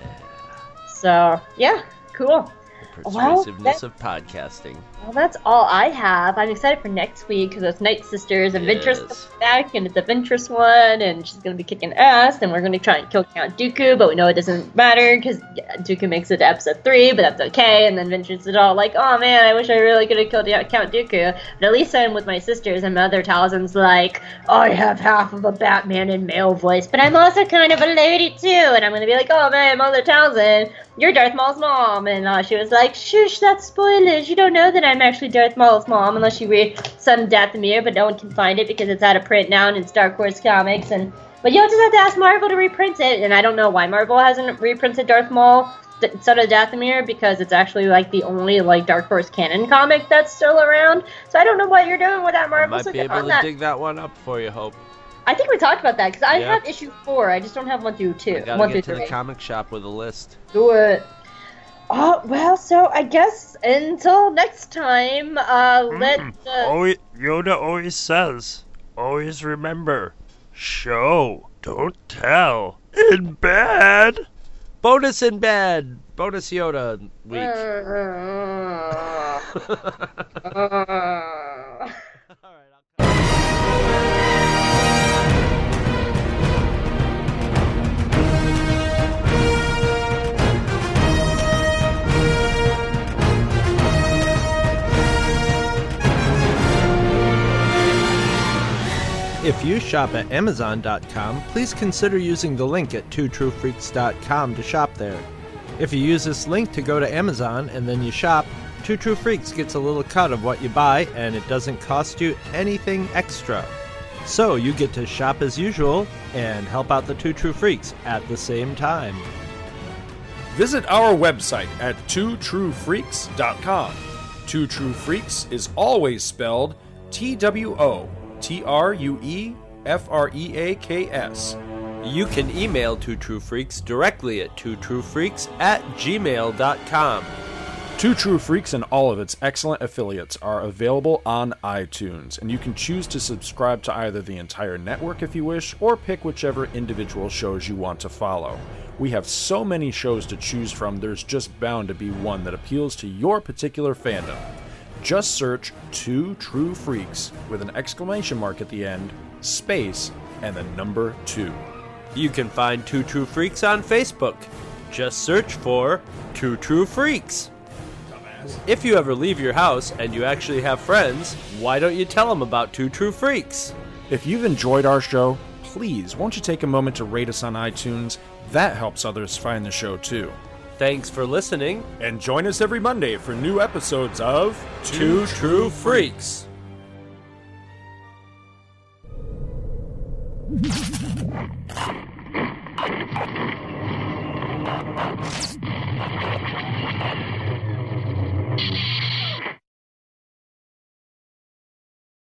So, yeah, cool. The Well, persuasiveness that- of podcasting. Well, that's all I have. I'm excited for next week because it's Night Sisters and Ventress Yes. comes back, and it's a Ventress one, and she's going to be kicking ass, and we're going to try and kill Count Dooku, but we know it doesn't matter because Dooku makes it to episode three, but that's okay, and then Ventress is all like, oh man, I wish I really could have killed Count Dooku, but at least I'm with my sisters, and Mother Talzin's like, I have half of a Batman in male voice, but I'm also kind of a lady too, and I'm going to be like, oh man, Mother Talzin, you're Darth Maul's mom, and uh, she was like, shush, that's spoilers, you don't know that I'm actually Darth Maul's mom unless you read Son of Dathomir, but no one can find it because it's out of print now and it's Dark Horse Comics, and but you'll just have to ask Marvel to reprint it, and I don't know why Marvel hasn't reprinted Darth Maul, D- Son of Dathomir, because it's actually like the only like Dark Horse canon comic that's still around, so I don't know what you're doing with that, I Marvel, might so be get able on to that. dig that one up for you, Hope. I think we talked about that, because I Yeah. have issue four, I just don't have one through two, I gotta one get through to three. the comic shop with a list. Do it. Oh, well, so I guess until next time, uh, let Mm. the... Always, Yoda always says, always remember, Show, don't tell. In bed. Bonus in bed. Bonus Yoda week. If you shop at Amazon dot com, please consider using the link at two true freaks dot com to shop there. If you use this link to go to Amazon and then you shop, Two True Freaks gets a little cut of what you buy and it doesn't cost you anything extra. So you get to shop as usual and help out the Two True Freaks at the same time. Visit our website at two true freaks dot com. Two True Freaks is always spelled T W O T R U E F R E A K S. You can email Two True Freaks directly at two true freaks at gmail dot com. Two True Freaks and all of its excellent affiliates are available on iTunes, and you can choose to subscribe to either the entire network if you wish, or pick whichever individual shows you want to follow. We have so many shows to choose from, there's just bound to be one that appeals to your particular fandom. Just search Two True Freaks with an exclamation mark at the end, space, and the number two. You can find Two True Freaks on Facebook. Just search for Two True Freaks. If you ever leave your house and you actually have friends, why don't you tell them about Two True Freaks? If you've enjoyed our show, please won't you take a moment to rate us on iTunes? That helps others find the show too. Thanks for listening, and join us every Monday for new episodes of Two True Freaks. You